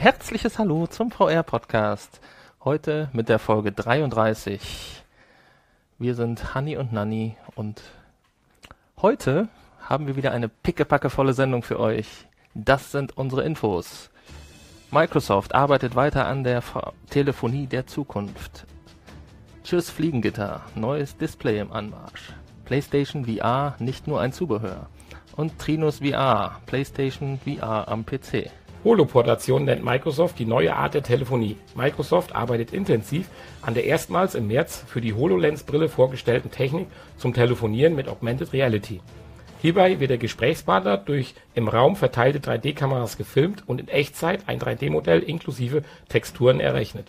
herzliches Hallo zum VR-Podcast. Heute mit der Folge 33. Wir sind Hanni und Nanni und heute haben wir wieder eine pickepackevolle Sendung für euch. Das sind unsere Infos. Microsoft arbeitet weiter an der Telefonie der Zukunft. Tschüss Fliegengitter, neues Display im Anmarsch. PlayStation VR, nicht nur ein Zubehör. Und Trinus VR, PlayStation VR am PC. Holoportation nennt Microsoft die neue Art der Telefonie. Microsoft arbeitet intensiv an der erstmals im März für die HoloLens-Brille vorgestellten Technik zum Telefonieren mit Augmented Reality. Hierbei wird der Gesprächspartner durch im Raum verteilte 3D-Kameras gefilmt und in Echtzeit ein 3D-Modell inklusive Texturen errechnet.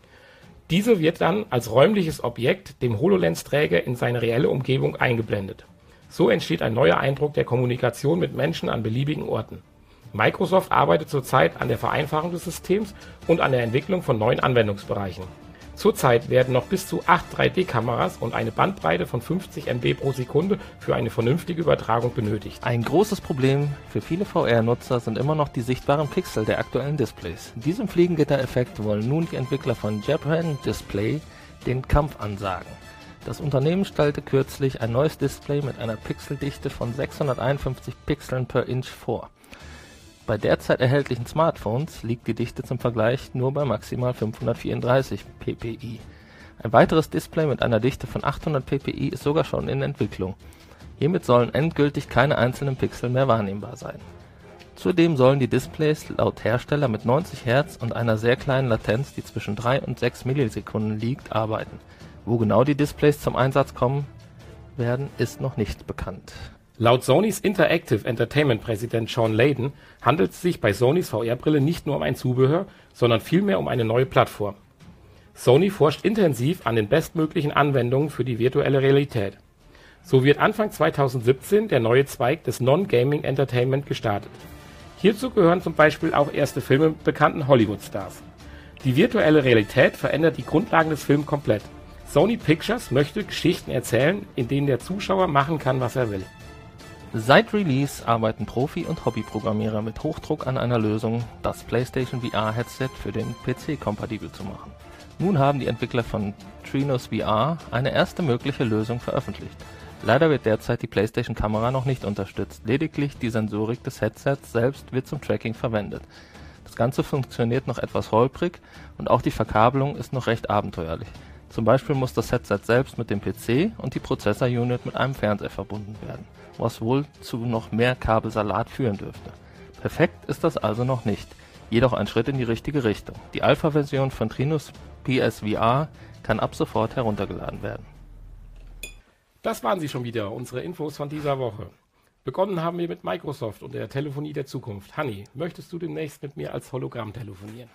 Diese wird dann als räumliches Objekt dem HoloLens-Träger in seine reelle Umgebung eingeblendet. So entsteht ein neuer Eindruck der Kommunikation mit Menschen an beliebigen Orten. Microsoft arbeitet zurzeit an der Vereinfachung des Systems und an der Entwicklung von neuen Anwendungsbereichen. Zurzeit werden noch bis zu 8 3D-Kameras und eine Bandbreite von 50 MB pro Sekunde für eine vernünftige Übertragung benötigt. Ein großes Problem für viele VR-Nutzer sind immer noch die sichtbaren Pixel der aktuellen Displays. Diesem Fliegengitter-Effekt wollen nun die Entwickler von Japan Display den Kampf ansagen. Das Unternehmen stellte kürzlich ein neues Display mit einer Pixeldichte von 651 Pixeln per Inch vor. Bei derzeit erhältlichen Smartphones liegt die Dichte zum Vergleich nur bei maximal 534 ppi. Ein weiteres Display mit einer Dichte von 800 ppi ist sogar schon in Entwicklung. Hiermit sollen endgültig keine einzelnen Pixel mehr wahrnehmbar sein. Zudem sollen die Displays laut Hersteller mit 90 Hz und einer sehr kleinen Latenz, die zwischen 3 und 6 Millisekunden liegt, arbeiten. Wo genau die Displays zum Einsatz kommen werden, ist noch nicht bekannt. Laut Sonys Interactive Entertainment Präsident Sean Layden handelt es sich bei Sonys VR-Brille nicht nur um ein Zubehör, sondern vielmehr um eine neue Plattform. Sony forscht intensiv an den bestmöglichen Anwendungen für die virtuelle Realität. So wird Anfang 2017 der neue Zweig des Non-Gaming Entertainment gestartet. Hierzu gehören zum Beispiel auch erste Filme mit bekannten Hollywood-Stars. Die virtuelle Realität verändert die Grundlagen des Films komplett. Sony Pictures möchte Geschichten erzählen, in denen der Zuschauer machen kann, was er will. Seit Release arbeiten Profi- und Hobbyprogrammierer mit Hochdruck an einer Lösung, das PlayStation VR-Headset für den PC kompatibel zu machen. Nun haben die Entwickler von Trinus VR eine erste mögliche Lösung veröffentlicht. Leider wird derzeit die PlayStation-Kamera noch nicht unterstützt, lediglich die Sensorik des Headsets selbst wird zum Tracking verwendet. Das Ganze funktioniert noch etwas holprig und auch die Verkabelung ist noch recht abenteuerlich. Zum Beispiel muss das Headset selbst mit dem PC und die Prozessor-Unit mit einem Fernseher verbunden werden, was wohl zu noch mehr Kabelsalat führen dürfte. Perfekt ist das also noch nicht, jedoch ein Schritt in die richtige Richtung. Die Alpha-Version von Trinus PSVR kann ab sofort heruntergeladen werden. Das waren sie schon wieder, unsere Infos von dieser Woche. Begonnen haben wir mit Microsoft und der Telefonie der Zukunft. Hanni, möchtest du demnächst mit mir als Hologramm telefonieren?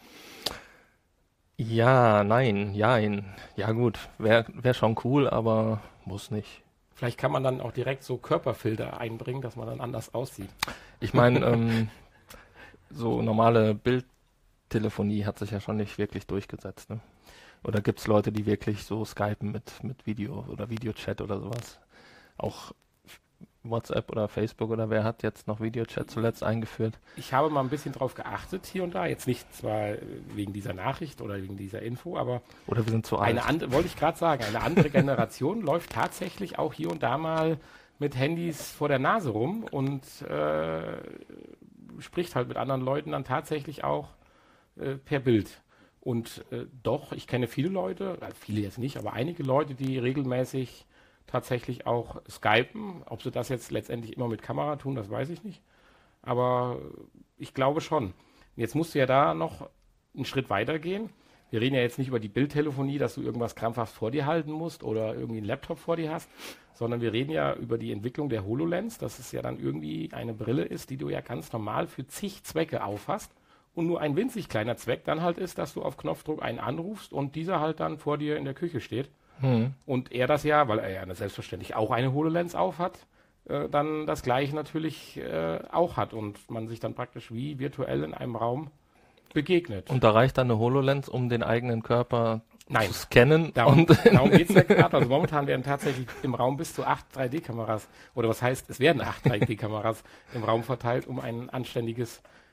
Ja, nein, jein. Ja gut, wär schon cool, aber muss nicht. Vielleicht kann man dann auch direkt so Körperfilter einbringen, dass man dann anders aussieht. Ich meine, so normale Bildtelefonie hat sich ja schon nicht wirklich durchgesetzt, ne? Oder gibt es Leute, die wirklich so skypen mit Video oder Videochat oder sowas? Auch WhatsApp oder Facebook oder wer hat jetzt noch Videochat zuletzt eingeführt? Ich habe mal ein bisschen drauf geachtet hier und da, jetzt nicht zwar wegen dieser Nachricht oder wegen dieser Info, aber oder wir sind zu alt. Wollte ich gerade sagen, eine andere Generation läuft tatsächlich auch hier und da mal mit Handys vor der Nase rum und spricht halt mit anderen Leuten dann tatsächlich auch per Bild. Und doch, ich kenne viele Leute, viele jetzt nicht, aber einige Leute, die regelmäßig tatsächlich auch skypen. Ob sie das jetzt letztendlich immer mit Kamera tun, das weiß ich nicht. Aber ich glaube schon. Jetzt musst du ja da noch einen Schritt weiter gehen. Wir reden ja jetzt nicht über die Bildtelefonie, dass du irgendwas krampfhaft vor dir halten musst oder irgendwie einen Laptop vor dir hast, sondern wir reden ja über die Entwicklung der HoloLens, dass es ja dann irgendwie eine Brille ist, die du ja ganz normal für zig Zwecke aufhast und nur ein winzig kleiner Zweck dann halt ist, dass du auf Knopfdruck einen anrufst und dieser halt dann vor dir in der Küche steht. Und er das ja, weil er ja selbstverständlich auch eine HoloLens aufhat, dann das Gleiche natürlich auch hat und man sich dann praktisch wie virtuell in einem Raum begegnet. Und da reicht dann eine HoloLens, um den eigenen Körper zu scannen? Darum geht es ja gerade. Also momentan werden tatsächlich im Raum bis zu 8 3D-Kameras, oder was heißt, es werden 8 3D-Kameras im Raum verteilt, um ein anständiges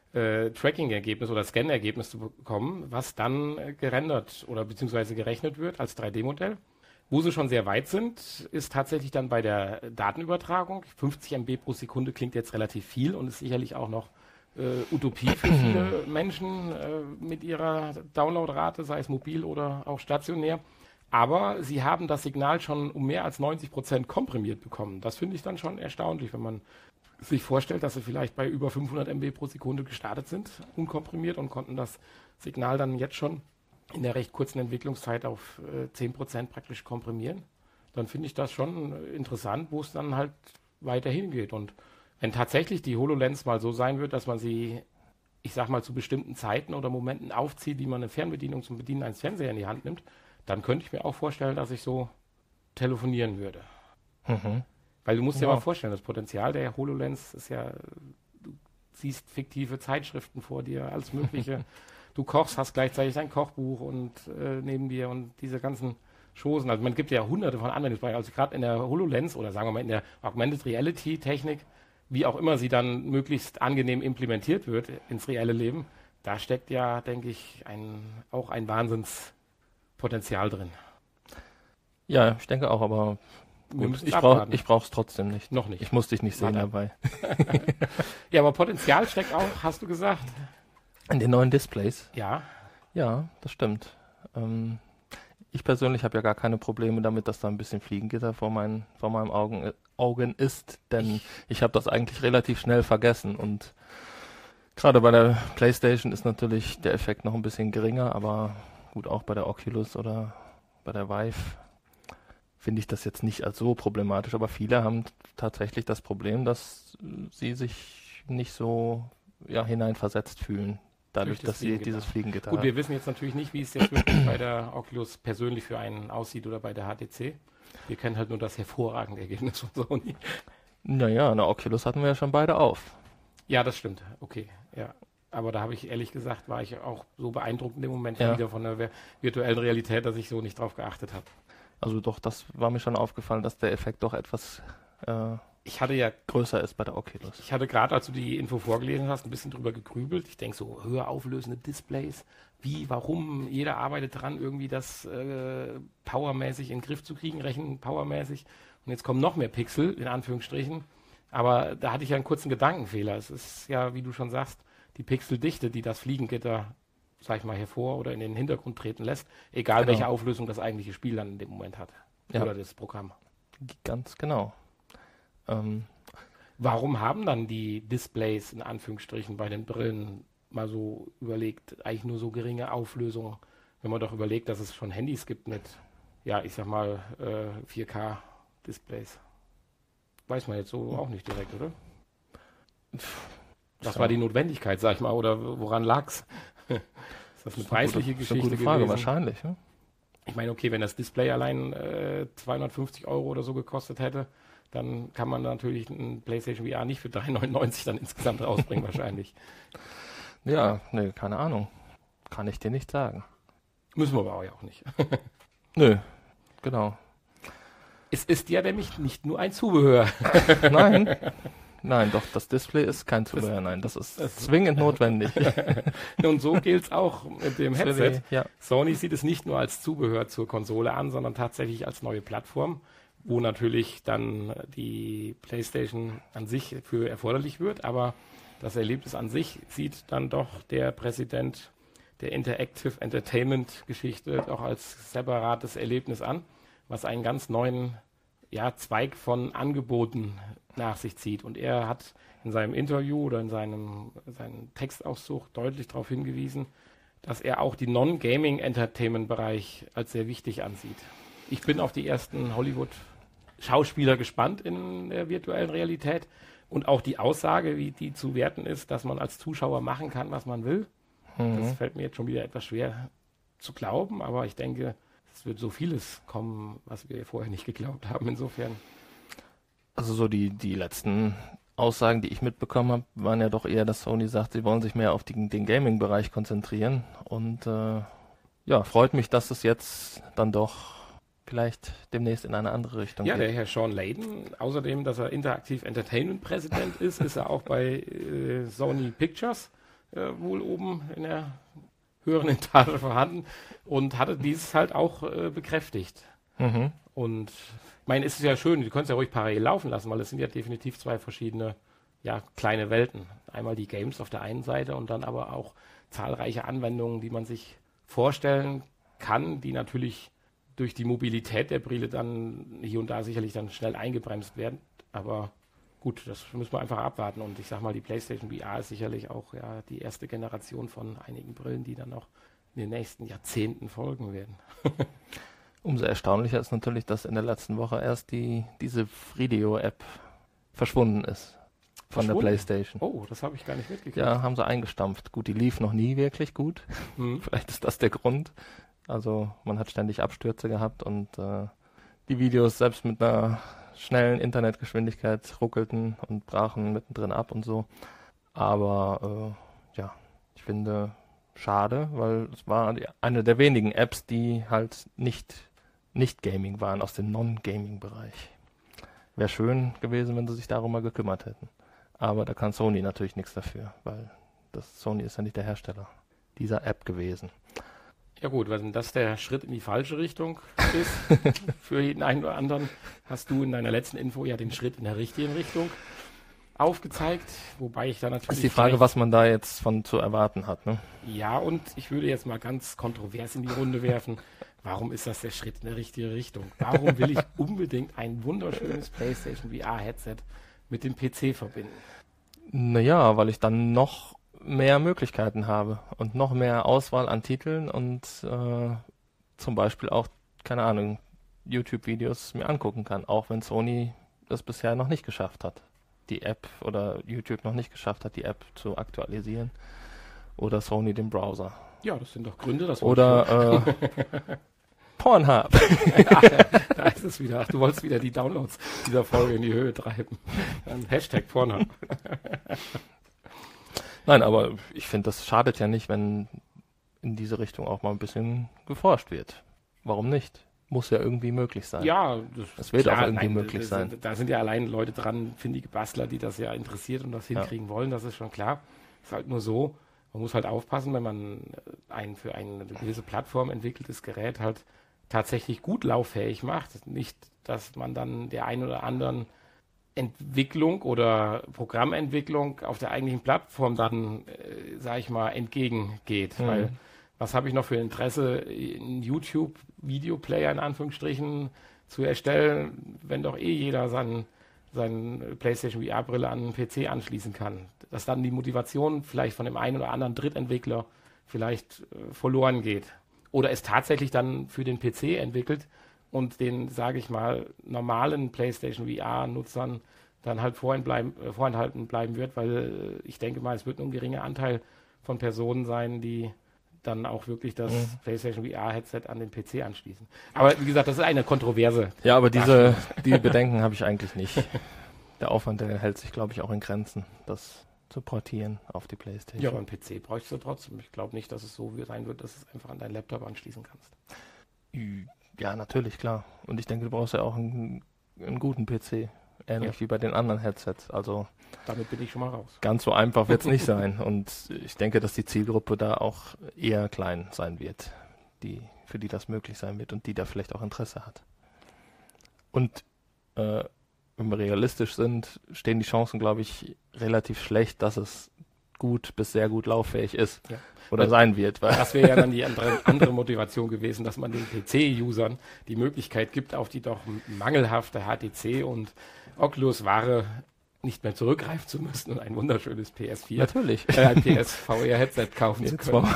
Tracking-Ergebnis oder Scan-Ergebnis zu bekommen, was dann gerendert oder beziehungsweise gerechnet wird als 3D-Modell. Wo sie schon sehr weit sind, ist tatsächlich dann bei der Datenübertragung. 50 MB pro Sekunde klingt jetzt relativ viel und ist sicherlich auch noch Utopie für viele Menschen mit ihrer Downloadrate, sei es mobil oder auch stationär. Aber sie haben das Signal schon um mehr als 90% komprimiert bekommen. Das finde ich dann schon erstaunlich, wenn man sich vorstellt, dass sie vielleicht bei über 500 MB pro Sekunde gestartet sind, unkomprimiert, und konnten das Signal dann jetzt schon in der recht kurzen Entwicklungszeit auf 10% praktisch komprimieren. Dann finde ich das schon interessant, wo es dann halt weiterhin geht. Und wenn tatsächlich die HoloLens mal so sein wird, dass man sie, ich sag mal, zu bestimmten Zeiten oder Momenten aufzieht, wie man eine Fernbedienung zum Bedienen eines Fernsehers in die Hand nimmt, dann könnte ich mir auch vorstellen, dass ich so telefonieren würde. Mhm. Weil du musst dir mal vorstellen, das Potenzial der HoloLens ist ja, du siehst fiktive Zeitschriften vor dir, alles Mögliche. Du kochst, hast gleichzeitig dein Kochbuch und neben dir und diese ganzen Chosen. Also man gibt ja hunderte von Anwendungsbereichen. Also gerade in der HoloLens oder sagen wir mal in der Augmented Reality Technik, wie auch immer sie dann möglichst angenehm implementiert wird ins reelle Leben, da steckt ja, denke ich, auch ein Wahnsinnspotenzial drin. Ja, ich denke auch, aber gut, ich brauche es trotzdem nicht. Noch nicht. Ich muss dich nicht sehen dabei. Ja, aber Potenzial steckt auch, hast du gesagt. In den neuen Displays? Ja. Ja, das stimmt. Ich persönlich habe ja gar keine Probleme damit, dass da ein bisschen Fliegengitter vor meinen Augen ist, denn ich habe das eigentlich relativ schnell vergessen, und gerade bei der PlayStation ist natürlich der Effekt noch ein bisschen geringer, aber gut, auch bei der Oculus oder bei der Vive finde ich das jetzt nicht als so problematisch, aber viele haben tatsächlich das Problem, dass sie sich nicht so hineinversetzt fühlen, dadurch, dass sie dieses Fliegengitter haben. Gut, wir haben. wissen jetzt natürlich nicht, wie es jetzt wirklich bei der Oculus persönlich für einen aussieht oder bei der HTC. Wir kennen halt nur das hervorragende Ergebnis von Sony. Naja, eine Oculus hatten wir ja schon beide auf. Ja, das stimmt. Okay, ja. Aber da habe ich ehrlich gesagt, war ich auch so beeindruckt in dem Moment wieder von der virtuellen Realität, dass ich so nicht drauf geachtet habe. Also doch, das war mir schon aufgefallen, dass der Effekt doch etwas größer ist bei der Oculus. Ich hatte gerade, als du die Info vorgelesen hast, ein bisschen drüber gegrübelt. Ich denke so, höher auflösende Displays, warum? Jeder arbeitet dran, irgendwie das powermäßig in den Griff zu kriegen, rechenpowermäßig. Und jetzt kommen noch mehr Pixel, in Anführungsstrichen. Aber da hatte ich ja einen kurzen Gedankenfehler. Es ist ja, wie du schon sagst, die Pixeldichte, die das Fliegengitter, sag ich mal, hervor oder in den Hintergrund treten lässt, egal welche Auflösung das eigentliche Spiel dann in dem Moment hat. Ja. Oder das Programm. Ganz genau. Warum haben dann die Displays, in Anführungsstrichen, bei den Brillen mal so überlegt, eigentlich nur so geringe Auflösung, wenn man doch überlegt, dass es schon Handys gibt mit, ich sag mal, 4K-Displays? Weiß man jetzt so auch nicht direkt, oder? Was war die Notwendigkeit, sag ich mal, oder woran lag's? Ist das eine preisliche Geschichte gewesen? Eine gute Frage, wahrscheinlich. Ja? Ich meine, okay, wenn das Display allein 250 € oder so gekostet hätte, dann kann man natürlich ein PlayStation VR nicht für 3,99 dann insgesamt rausbringen, wahrscheinlich. Ja, nee, keine Ahnung. Kann ich dir nicht sagen. Müssen wir aber auch nicht. Nö, genau. Es ist ja nämlich nicht nur ein Zubehör. Nein, doch, das Display ist kein Zubehör, nein, das ist zwingend notwendig. Und so gilt es auch mit dem Headset. Ja. Sony sieht es nicht nur als Zubehör zur Konsole an, sondern tatsächlich als neue Plattform, wo natürlich dann die PlayStation an sich für erforderlich wird, aber das Erlebnis an sich sieht dann doch der Präsident der Interactive Entertainment Geschichte doch als separates Erlebnis an, was einen ganz neuen Zweig von Angeboten nach sich zieht. Und er hat in seinem Interview oder in seinem Textauszug deutlich darauf hingewiesen, dass er auch die Non-Gaming-Entertainment-Bereich als sehr wichtig ansieht. Ich bin auf die ersten Hollywood-Schauspieler gespannt in der virtuellen Realität und auch die Aussage, wie die zu werten ist, dass man als Zuschauer machen kann, was man will. Das fällt mir jetzt schon wieder etwas schwer zu glauben, aber ich denke, es wird so vieles kommen, was wir vorher nicht geglaubt haben, insofern. Also so die letzten Aussagen, die ich mitbekommen habe, waren ja doch eher, dass Sony sagt, sie wollen sich mehr auf den Gaming-Bereich konzentrieren. Und freut mich, dass es jetzt dann doch vielleicht demnächst in eine andere Richtung geht. Ja, der Herr Sean Layden, außerdem, dass er Interactive Entertainment Präsident ist er auch bei Sony Pictures. wohl oben in der höheren Etage vorhanden und hatte dieses halt auch bekräftigt. Mhm. Und ich meine, es ist ja schön, du könntest ja ruhig parallel laufen lassen, weil es sind ja definitiv zwei verschiedene, ja, kleine Welten. Einmal die Games auf der einen Seite und dann aber auch zahlreiche Anwendungen, die man sich vorstellen kann, die natürlich durch die Mobilität der Brille dann hier und da sicherlich dann schnell eingebremst werden. Aber gut, das müssen wir einfach abwarten. Und ich sag mal, die PlayStation VR ist sicherlich auch ja die erste Generation von einigen Brillen, die dann auch in den nächsten Jahrzehnten folgen werden. Umso erstaunlicher ist natürlich, dass in der letzten Woche erst diese Fridio-App verschwunden ist von der PlayStation. Oh, das habe ich gar nicht mitgekriegt. Ja, haben sie eingestampft. Gut, die lief noch nie wirklich gut. Vielleicht ist das der Grund. Also man hat ständig Abstürze gehabt und die Videos selbst mit einer schnellen Internetgeschwindigkeit ruckelten und brachen mittendrin ab und so. Aber ja, ich finde schade, weil es war eine der wenigen Apps, die halt nicht Gaming waren, aus dem Non-Gaming-Bereich. Wäre schön gewesen, wenn sie sich darum mal gekümmert hätten. Aber da kann Sony natürlich nichts dafür, weil Sony ist ja nicht der Hersteller dieser App gewesen. Ja gut, wenn das der Schritt in die falsche Richtung ist, für jeden einen oder anderen, hast du in deiner letzten Info ja den Schritt in der richtigen Richtung aufgezeigt, wobei ich da natürlich... Das ist die Frage, was man da jetzt von zu erwarten hat, ne? Ja, und ich würde jetzt mal ganz kontrovers in die Runde werfen, warum ist das der Schritt in der richtige Richtung? Warum will ich unbedingt ein wunderschönes PlayStation VR-Headset mit dem PC verbinden? Naja, weil ich dann noch mehr Möglichkeiten habe und noch mehr Auswahl an Titeln und zum Beispiel auch, keine Ahnung, YouTube-Videos mir angucken kann, auch wenn Sony das bisher noch nicht geschafft hat, die App oder YouTube noch nicht geschafft hat, die App zu aktualisieren oder Sony den Browser. Ja, das sind doch Gründe, dass oder Pornhub. Ach, da ist es wieder. Ach, du wolltest wieder die Downloads dieser Folge in die Höhe treiben. Dann Hashtag Pornhub. Nein, aber ich finde, das schadet ja nicht, wenn in diese Richtung auch mal ein bisschen geforscht wird. Warum nicht? Muss ja irgendwie möglich sein. Ja, das wird auch irgendwie möglich sein. Da sind ja allein Leute dran, findige Bastler, die das ja interessiert und das hinkriegen wollen, das ist schon klar. Ist halt nur so, man muss halt aufpassen, wenn man ein für eine gewisse Plattform entwickeltes Gerät halt tatsächlich gut lauffähig macht. Nicht, dass man dann der einen oder anderen Entwicklung oder Programmentwicklung auf der eigentlichen Plattform dann, sage ich mal, entgegengeht. Weil was habe ich noch für Interesse, einen YouTube-Videoplayer in Anführungsstrichen zu erstellen, wenn doch jeder seine PlayStation VR-Brille an den PC anschließen kann. Dass dann die Motivation vielleicht von dem einen oder anderen Drittentwickler vielleicht verloren geht. Oder es tatsächlich dann für den PC entwickelt und sage ich mal, normalen PlayStation VR-Nutzern dann halt vorenthalten bleiben wird, weil ich denke mal, es wird nur ein geringer Anteil von Personen sein, die dann auch wirklich das PlayStation VR-Headset an den PC anschließen. Aber wie gesagt, das ist eine Kontroverse. Ja, aber die Bedenken habe ich eigentlich nicht. Der Aufwand, der hält sich, glaube ich, auch in Grenzen, das zu portieren auf die PlayStation. Ja, aber einen PC bräuchst du trotzdem. Ich glaube nicht, dass es so sein wird, dass du es einfach an deinen Laptop anschließen kannst. Ja, natürlich, klar. Und ich denke, du brauchst ja auch einen guten PC. Ähnlich wie bei den anderen Headsets. Also damit bin ich schon mal raus. Ganz so einfach wird es nicht sein. Und ich denke, dass die Zielgruppe da auch eher klein sein wird, für die das möglich sein wird und die da vielleicht auch Interesse hat. Und wenn wir realistisch sind, stehen die Chancen, glaube ich, relativ schlecht, dass es gut bis sehr gut lauffähig ist. Ja. Oder sein wird. Weil das wäre ja dann die andere Motivation gewesen, dass man den PC-Usern die Möglichkeit gibt, auf die doch mangelhafte HTC und Oculus-Ware nicht mehr zurückgreifen zu müssen und ein wunderschönes PS4, natürlich, ein PS-VR-Headset kaufen zu können.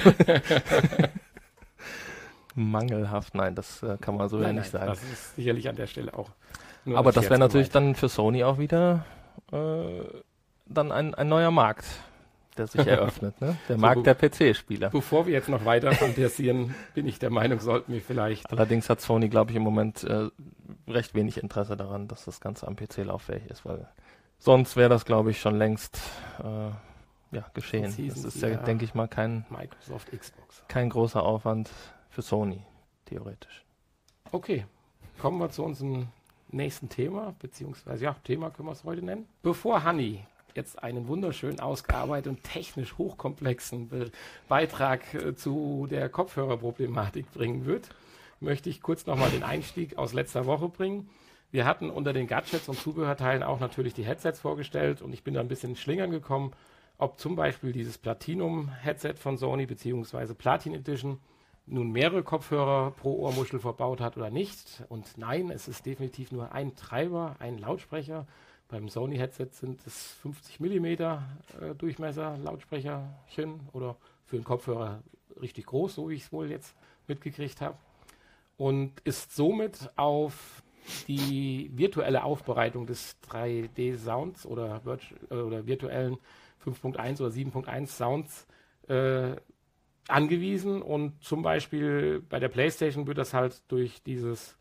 Mangelhaft, nein, das kann man so ja nicht sagen. Das ist sicherlich an der Stelle auch. Aber das wäre natürlich dann für Sony auch wieder dann ein neuer Markt, der sich eröffnet, ne? Der Markt der PC-Spieler. Bevor wir jetzt noch weiter fantasieren, bin ich der Meinung, sollten wir vielleicht... Allerdings hat Sony, glaube ich, im Moment recht wenig Interesse daran, dass das Ganze am PC lauffähig ist, weil sonst wäre das, glaube ich, schon längst geschehen. Das ist ja, denke ich mal, Microsoft Xbox. Kein großer Aufwand für Sony, theoretisch. Okay, kommen wir zu unserem nächsten Thema, beziehungsweise Thema können wir es heute nennen. Bevor Hanni jetzt einen wunderschön ausgearbeiteten, technisch hochkomplexen Beitrag zu der Kopfhörerproblematik bringen wird, möchte ich kurz nochmal den Einstieg aus letzter Woche bringen. Wir hatten unter den Gadgets und Zubehörteilen auch natürlich die Headsets vorgestellt und ich bin da ein bisschen in Schlingern gekommen, ob zum Beispiel dieses Platinum-Headset von Sony bzw. Platin Edition nun mehrere Kopfhörer pro Ohrmuschel verbaut hat oder nicht. Und nein, es ist definitiv nur ein Treiber, ein Lautsprecher. Beim Sony-Headset sind es 50 mm Durchmesser Lautsprecherchen oder für einen Kopfhörer richtig groß, so wie ich es wohl jetzt mitgekriegt habe. Und ist somit auf die virtuelle Aufbereitung des 3D-Sounds oder virtuellen 5.1 oder 7.1 Sounds angewiesen. Und zum Beispiel bei der PlayStation wird das halt durch die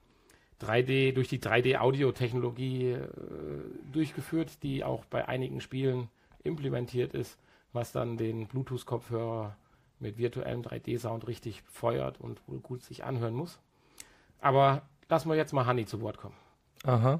3D-Audio-Technologie durchgeführt, die auch bei einigen Spielen implementiert ist, was dann den Bluetooth-Kopfhörer mit virtuellem 3D-Sound richtig feuert und wohl gut sich anhören muss. Aber lassen wir jetzt mal Hanni zu Wort kommen. Aha.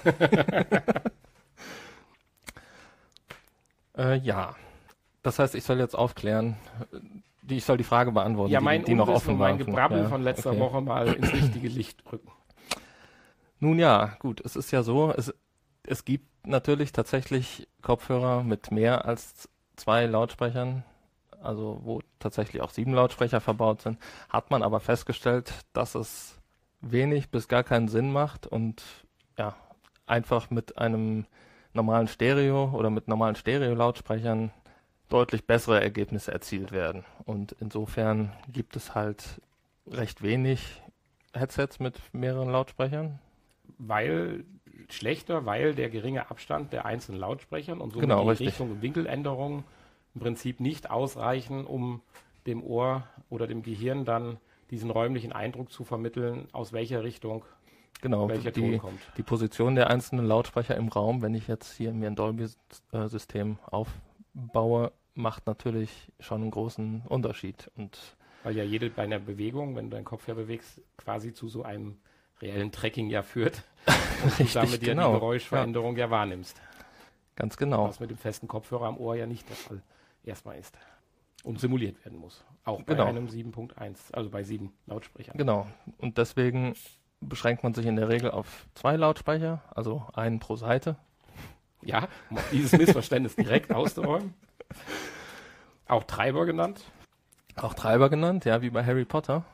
Ja, das heißt, ich soll jetzt aufklären, ich soll die Frage beantworten, ja, die noch offen war. Mein Gebrabbel von letzter Woche mal ins richtige Licht rücken. Nun ja, gut, es ist ja so, es gibt natürlich tatsächlich Kopfhörer mit mehr als 2 Lautsprechern, also wo tatsächlich auch 7 Lautsprecher verbaut sind, hat man aber festgestellt, dass es wenig bis gar keinen Sinn macht und ja, einfach mit einem normalen Stereo oder mit normalen Stereo-Lautsprechern deutlich bessere Ergebnisse erzielt werden. Und insofern gibt es halt recht wenig Headsets mit mehreren Lautsprechern. Weil der geringe Abstand der einzelnen Lautsprechern und somit Genau, die richtig. Richtung- und Winkeländerungen im Prinzip nicht ausreichen, um dem Ohr oder dem Gehirn dann diesen räumlichen Eindruck zu vermitteln, aus welcher Richtung welcher Ton kommt. Die Position der einzelnen Lautsprecher im Raum, wenn ich jetzt hier mir ein Dolby-System aufbaue, macht natürlich schon einen großen Unterschied. Und weil ja bei einer Bewegung, wenn du deinen Kopf bewegst, quasi zu so einem reellen Tracking ja führt und du damit die Geräuschveränderung ja wahrnimmst. Ganz genau. Was mit dem festen Kopfhörer am Ohr ja nicht der Fall erstmal ist. Und simuliert werden muss. Auch bei einem 7.1, also bei 7 Lautsprechern. Genau. Und deswegen beschränkt man sich in der Regel auf 2 Lautsprecher, also einen pro Seite. Ja, um dieses Missverständnis direkt auszuräumen. Auch Treiber genannt. Auch Treiber genannt, ja, wie bei Harry Potter.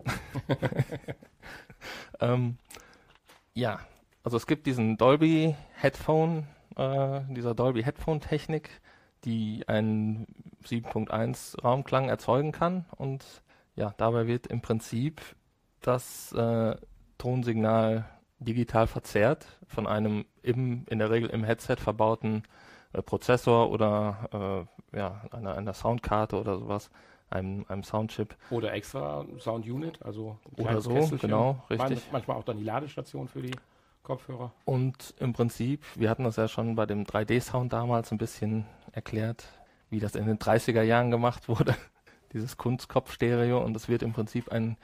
Ja, also es gibt diesen Dolby Headphone, dieser Dolby Headphone Technik, die einen 7.1 Raumklang erzeugen kann und ja, dabei wird im Prinzip das Tonsignal digital verzerrt von einem in der Regel im Headset verbauten Prozessor oder einer Soundkarte oder sowas, einem Soundchip. Oder extra Sound-Unit, also oder so, genau, richtig. Manchmal auch dann die Ladestation für die Kopfhörer. Und im Prinzip, wir hatten das ja schon bei dem 3D-Sound damals ein bisschen erklärt, wie das in den 30er Jahren gemacht wurde, dieses Kunstkopf-Stereo, und es wird im Prinzip ein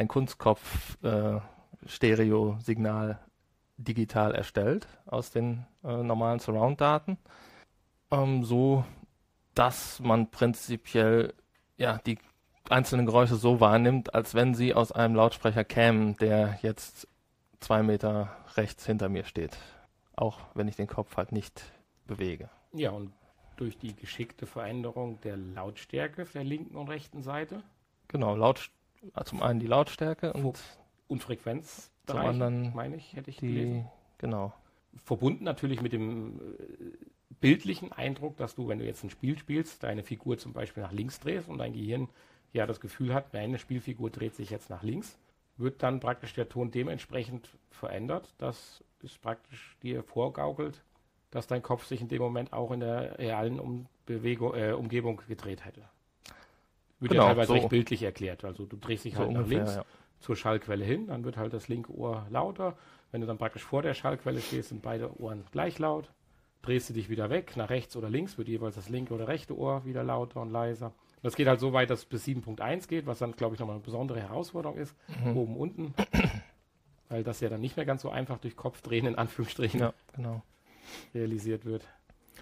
Kunstkopf-Stereo-Signal digital erstellt aus den normalen Surround-Daten, so dass man prinzipiell die einzelnen Geräusche so wahrnimmt, als wenn sie aus einem Lautsprecher kämen, der jetzt 2 Meter rechts hinter mir steht, auch wenn ich den Kopf halt nicht bewege. Ja, und durch die geschickte Veränderung der Lautstärke auf der linken und rechten Seite. Genau, zum einen die Lautstärke und Frequenz. Zum anderen hätte ich gelesen. Genau. Verbunden natürlich mit dem bildlichen Eindruck, dass du, wenn du jetzt ein Spiel spielst, deine Figur zum Beispiel nach links drehst und dein Gehirn ja das Gefühl hat, meine Spielfigur dreht sich jetzt nach links, wird dann praktisch der Ton dementsprechend verändert, dass es praktisch dir vorgaukelt, dass dein Kopf sich in dem Moment auch in der realen Umgebung gedreht hätte. Wird ja teilweise recht bildlich erklärt. Also du drehst dich halt nach links zur Schallquelle hin, dann wird halt das linke Ohr lauter. Wenn du dann praktisch vor der Schallquelle stehst, sind beide Ohren gleich laut. Drehst du dich wieder weg, nach rechts oder links, wird jeweils das linke oder rechte Ohr wieder lauter und leiser. Das geht halt so weit, dass es bis 7.1 geht, was dann, glaube ich, nochmal eine besondere Herausforderung ist. Oben, unten. Weil das ja dann nicht mehr ganz so einfach durch Kopfdrehen in Anführungsstrichen realisiert wird.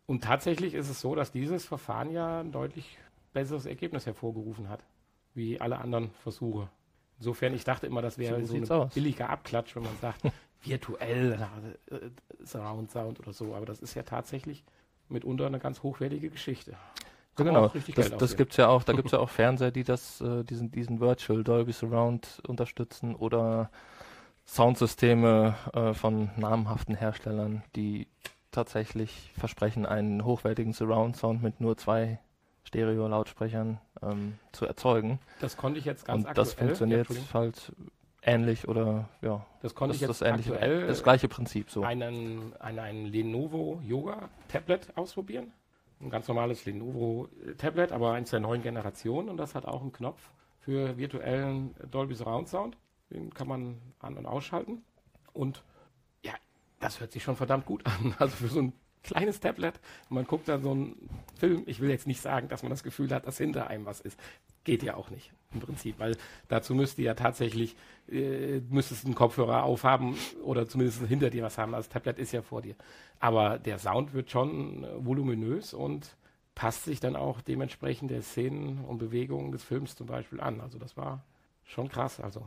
Und tatsächlich ist es so, dass dieses Verfahren ja ein deutlich besseres Ergebnis hervorgerufen hat, wie alle anderen Versuche. Insofern, ich dachte immer, das wäre so ein billiger Abklatsch, wenn man sagt, virtuell Surround Sound oder so. Aber das ist ja tatsächlich mitunter eine ganz hochwertige Geschichte. Ja, genau. Das gibt's ja auch. Da gibt es ja auch Fernseher, die diesen Virtual Dolby Surround unterstützen oder Soundsysteme von namhaften Herstellern, die tatsächlich versprechen, einen hochwertigen Surround Sound mit nur 2 Stereo-Lautsprechern zu erzeugen. Das konnte ich jetzt ganz aktuell. Und das funktioniert halt ähnlich oder ja. Das konnte ich jetzt aktuell das gleiche Prinzip so. Einen Lenovo Yoga Tablet ausprobieren. Ein ganz normales Lenovo Tablet, aber eins der neuen Generation, und das hat auch einen Knopf für virtuellen Dolby Surround Sound. Den kann man an- und ausschalten. Und ja, das hört sich schon verdammt gut an. Also für so ein kleines Tablet, und man guckt dann so einen Film. Ich will jetzt nicht sagen, dass man das Gefühl hat, dass hinter einem was ist. Geht ja auch nicht im Prinzip, weil dazu müsste ja tatsächlich, müsstest einen Kopfhörer aufhaben oder zumindest hinter dir was haben. Das Tablet ist ja vor dir. Aber der Sound wird schon voluminös und passt sich dann auch dementsprechend der Szenen und Bewegungen des Films zum Beispiel an. Also das war schon krass. Also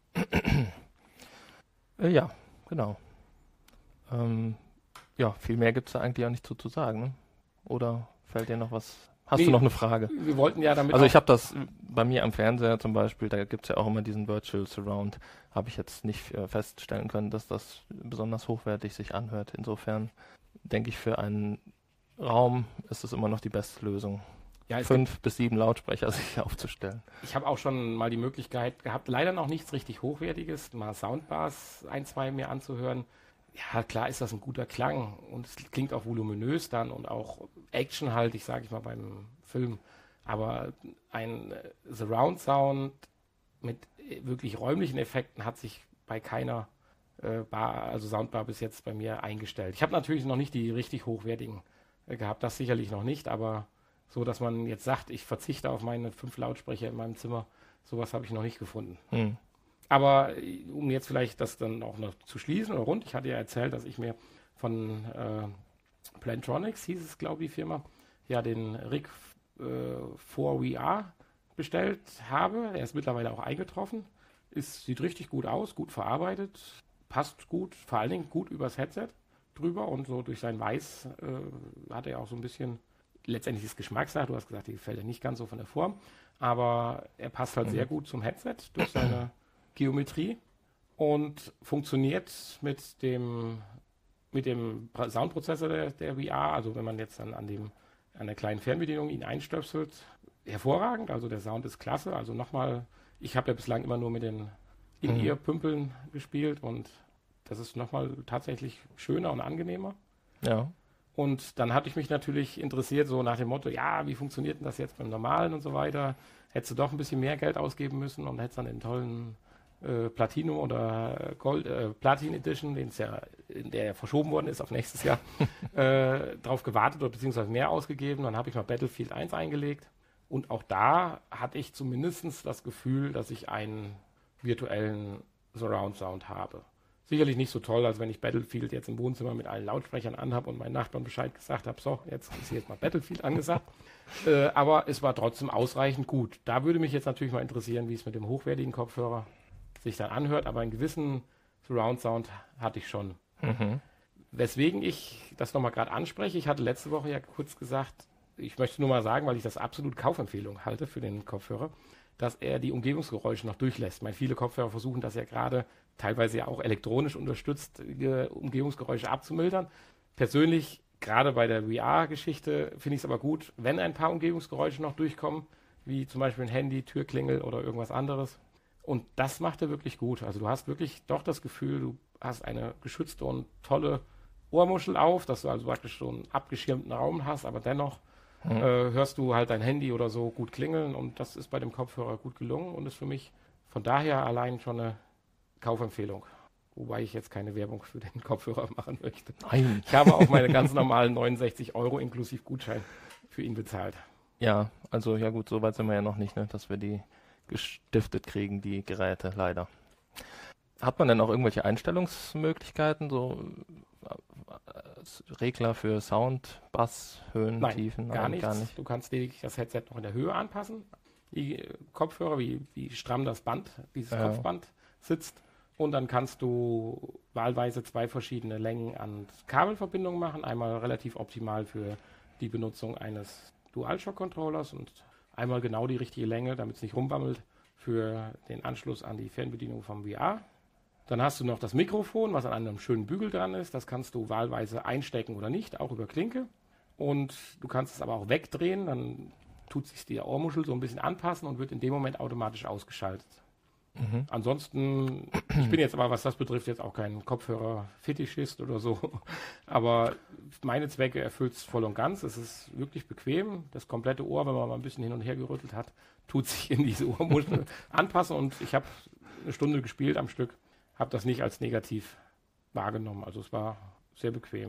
ja, genau. Ja, viel mehr gibt es da eigentlich auch nicht zu sagen, ne? Oder fällt dir noch was? Hast du noch eine Frage? Wir wollten ja damit. Also ich habe das bei mir am Fernseher zum Beispiel, da gibt es ja auch immer diesen Virtual Surround, habe ich jetzt nicht feststellen können, dass das besonders hochwertig sich anhört. Insofern denke ich, für einen Raum ist es immer noch die beste Lösung. Ja, 5 bis 7 Lautsprecher sich aufzustellen. Ich habe auch schon mal die Möglichkeit gehabt, leider noch nichts richtig Hochwertiges, mal Soundbars 1, 2 mir anzuhören. Ja, klar ist das ein guter Klang und es klingt auch voluminös dann und auch actionhaltig, sage ich mal, beim Film. Aber ein Surround Sound mit wirklich räumlichen Effekten hat sich bei keiner Soundbar bis jetzt bei mir eingestellt. Ich habe natürlich noch nicht die richtig hochwertigen gehabt, das sicherlich noch nicht, aber so, dass man jetzt sagt, ich verzichte auf meine 5 Lautsprecher in meinem Zimmer, sowas habe ich noch nicht gefunden. Aber um jetzt vielleicht das dann auch noch zu schließen oder rund, ich hatte ja erzählt, dass ich mir von Plantronics, hieß es, glaube ich, die Firma, ja den Rig 4VR bestellt habe. Er ist mittlerweile auch eingetroffen. Sieht richtig gut aus, gut verarbeitet, passt gut, vor allen Dingen gut übers Headset drüber und so durch sein Weiß hat er auch so ein bisschen letztendlich ist Geschmackssache. Du hast gesagt, die gefällt dir nicht ganz so von der Form, aber er passt halt sehr gut zum Headset durch seine Geometrie und funktioniert mit dem Soundprozessor der VR, also wenn man jetzt dann an der kleinen Fernbedienung ihn einstöpselt, hervorragend, also der Sound ist klasse, also nochmal, ich habe ja bislang immer nur mit den In-Ear-Pümpeln gespielt und das ist nochmal tatsächlich schöner und angenehmer. Ja. Und dann hatte ich mich natürlich interessiert, so nach dem Motto, ja, wie funktioniert denn das jetzt beim Normalen und so weiter? Hättest du doch ein bisschen mehr Geld ausgeben müssen und hättest dann den tollen Platinum oder Gold, Platin Edition, der verschoben worden ist auf nächstes Jahr, drauf gewartet oder beziehungsweise mehr ausgegeben. Dann habe ich mal Battlefield 1 eingelegt und auch da hatte ich zumindest das Gefühl, dass ich einen virtuellen Surround Sound habe. Sicherlich nicht so toll, als wenn ich Battlefield jetzt im Wohnzimmer mit allen Lautsprechern anhabe und meinen Nachbarn Bescheid gesagt habe, so, jetzt ist hier mal Battlefield angesagt. Aber es war trotzdem ausreichend gut. Da würde mich jetzt natürlich mal interessieren, wie es mit dem hochwertigen Kopfhörer sich dann anhört, aber einen gewissen Surround-Sound hatte ich schon. Weswegen ich das nochmal gerade anspreche, ich hatte letzte Woche ja kurz gesagt, ich möchte nur mal sagen, weil ich das absolut Kaufempfehlung halte für den Kopfhörer, dass er die Umgebungsgeräusche noch durchlässt. Ich meine, viele Kopfhörer versuchen das ja gerade, teilweise ja auch elektronisch unterstützt, Umgebungsgeräusche abzumildern. Persönlich, gerade bei der VR-Geschichte, finde ich es aber gut, wenn ein paar Umgebungsgeräusche noch durchkommen, wie zum Beispiel ein Handy, Türklingel oder irgendwas anderes. Und das macht er wirklich gut. Also du hast wirklich doch das Gefühl, du hast eine geschützte und tolle Ohrmuschel auf, dass du also praktisch so einen abgeschirmten Raum hast, aber dennoch hörst du halt dein Handy oder so gut klingeln und das ist bei dem Kopfhörer gut gelungen und ist für mich von daher allein schon eine Kaufempfehlung. Wobei ich jetzt keine Werbung für den Kopfhörer machen möchte. Nein. Ich habe auch meine ganz normalen 69 € inklusive Gutschein für ihn bezahlt. Ja, also ja gut, so weit sind wir ja noch nicht, ne, dass wir die gestiftet kriegen, die Geräte, leider. Hat man denn auch irgendwelche Einstellungsmöglichkeiten, so Regler für Sound, Bass, Höhen, Nein, Tiefen? gar Nein, nichts. Du kannst lediglich das Headset noch in der Höhe anpassen. Die Kopfhörer, wie stramm das Band, dieses Kopfband sitzt. Und dann kannst du wahlweise 2 verschiedene Längen an Kabelverbindungen machen. Einmal relativ optimal für die Benutzung eines DualShock-Controllers und einmal genau die richtige Länge, damit es nicht rumbammelt, für den Anschluss an die Fernbedienung vom VR. Dann hast du noch das Mikrofon, was an einem schönen Bügel dran ist. Das kannst du wahlweise einstecken oder nicht, auch über Klinke. Und du kannst es aber auch wegdrehen, dann tut sich die Ohrmuschel so ein bisschen anpassen und wird in dem Moment automatisch ausgeschaltet. Ansonsten, ich bin jetzt aber, was das betrifft, jetzt auch kein Kopfhörer-Fetischist oder so. Aber meine Zwecke erfüllt es voll und ganz. Es ist wirklich bequem. Das komplette Ohr, wenn man mal ein bisschen hin und her gerüttelt hat, tut sich in diese Ohrmuschel anpassen. Und ich habe eine Stunde gespielt am Stück, habe das nicht als negativ wahrgenommen. Also es war sehr bequem.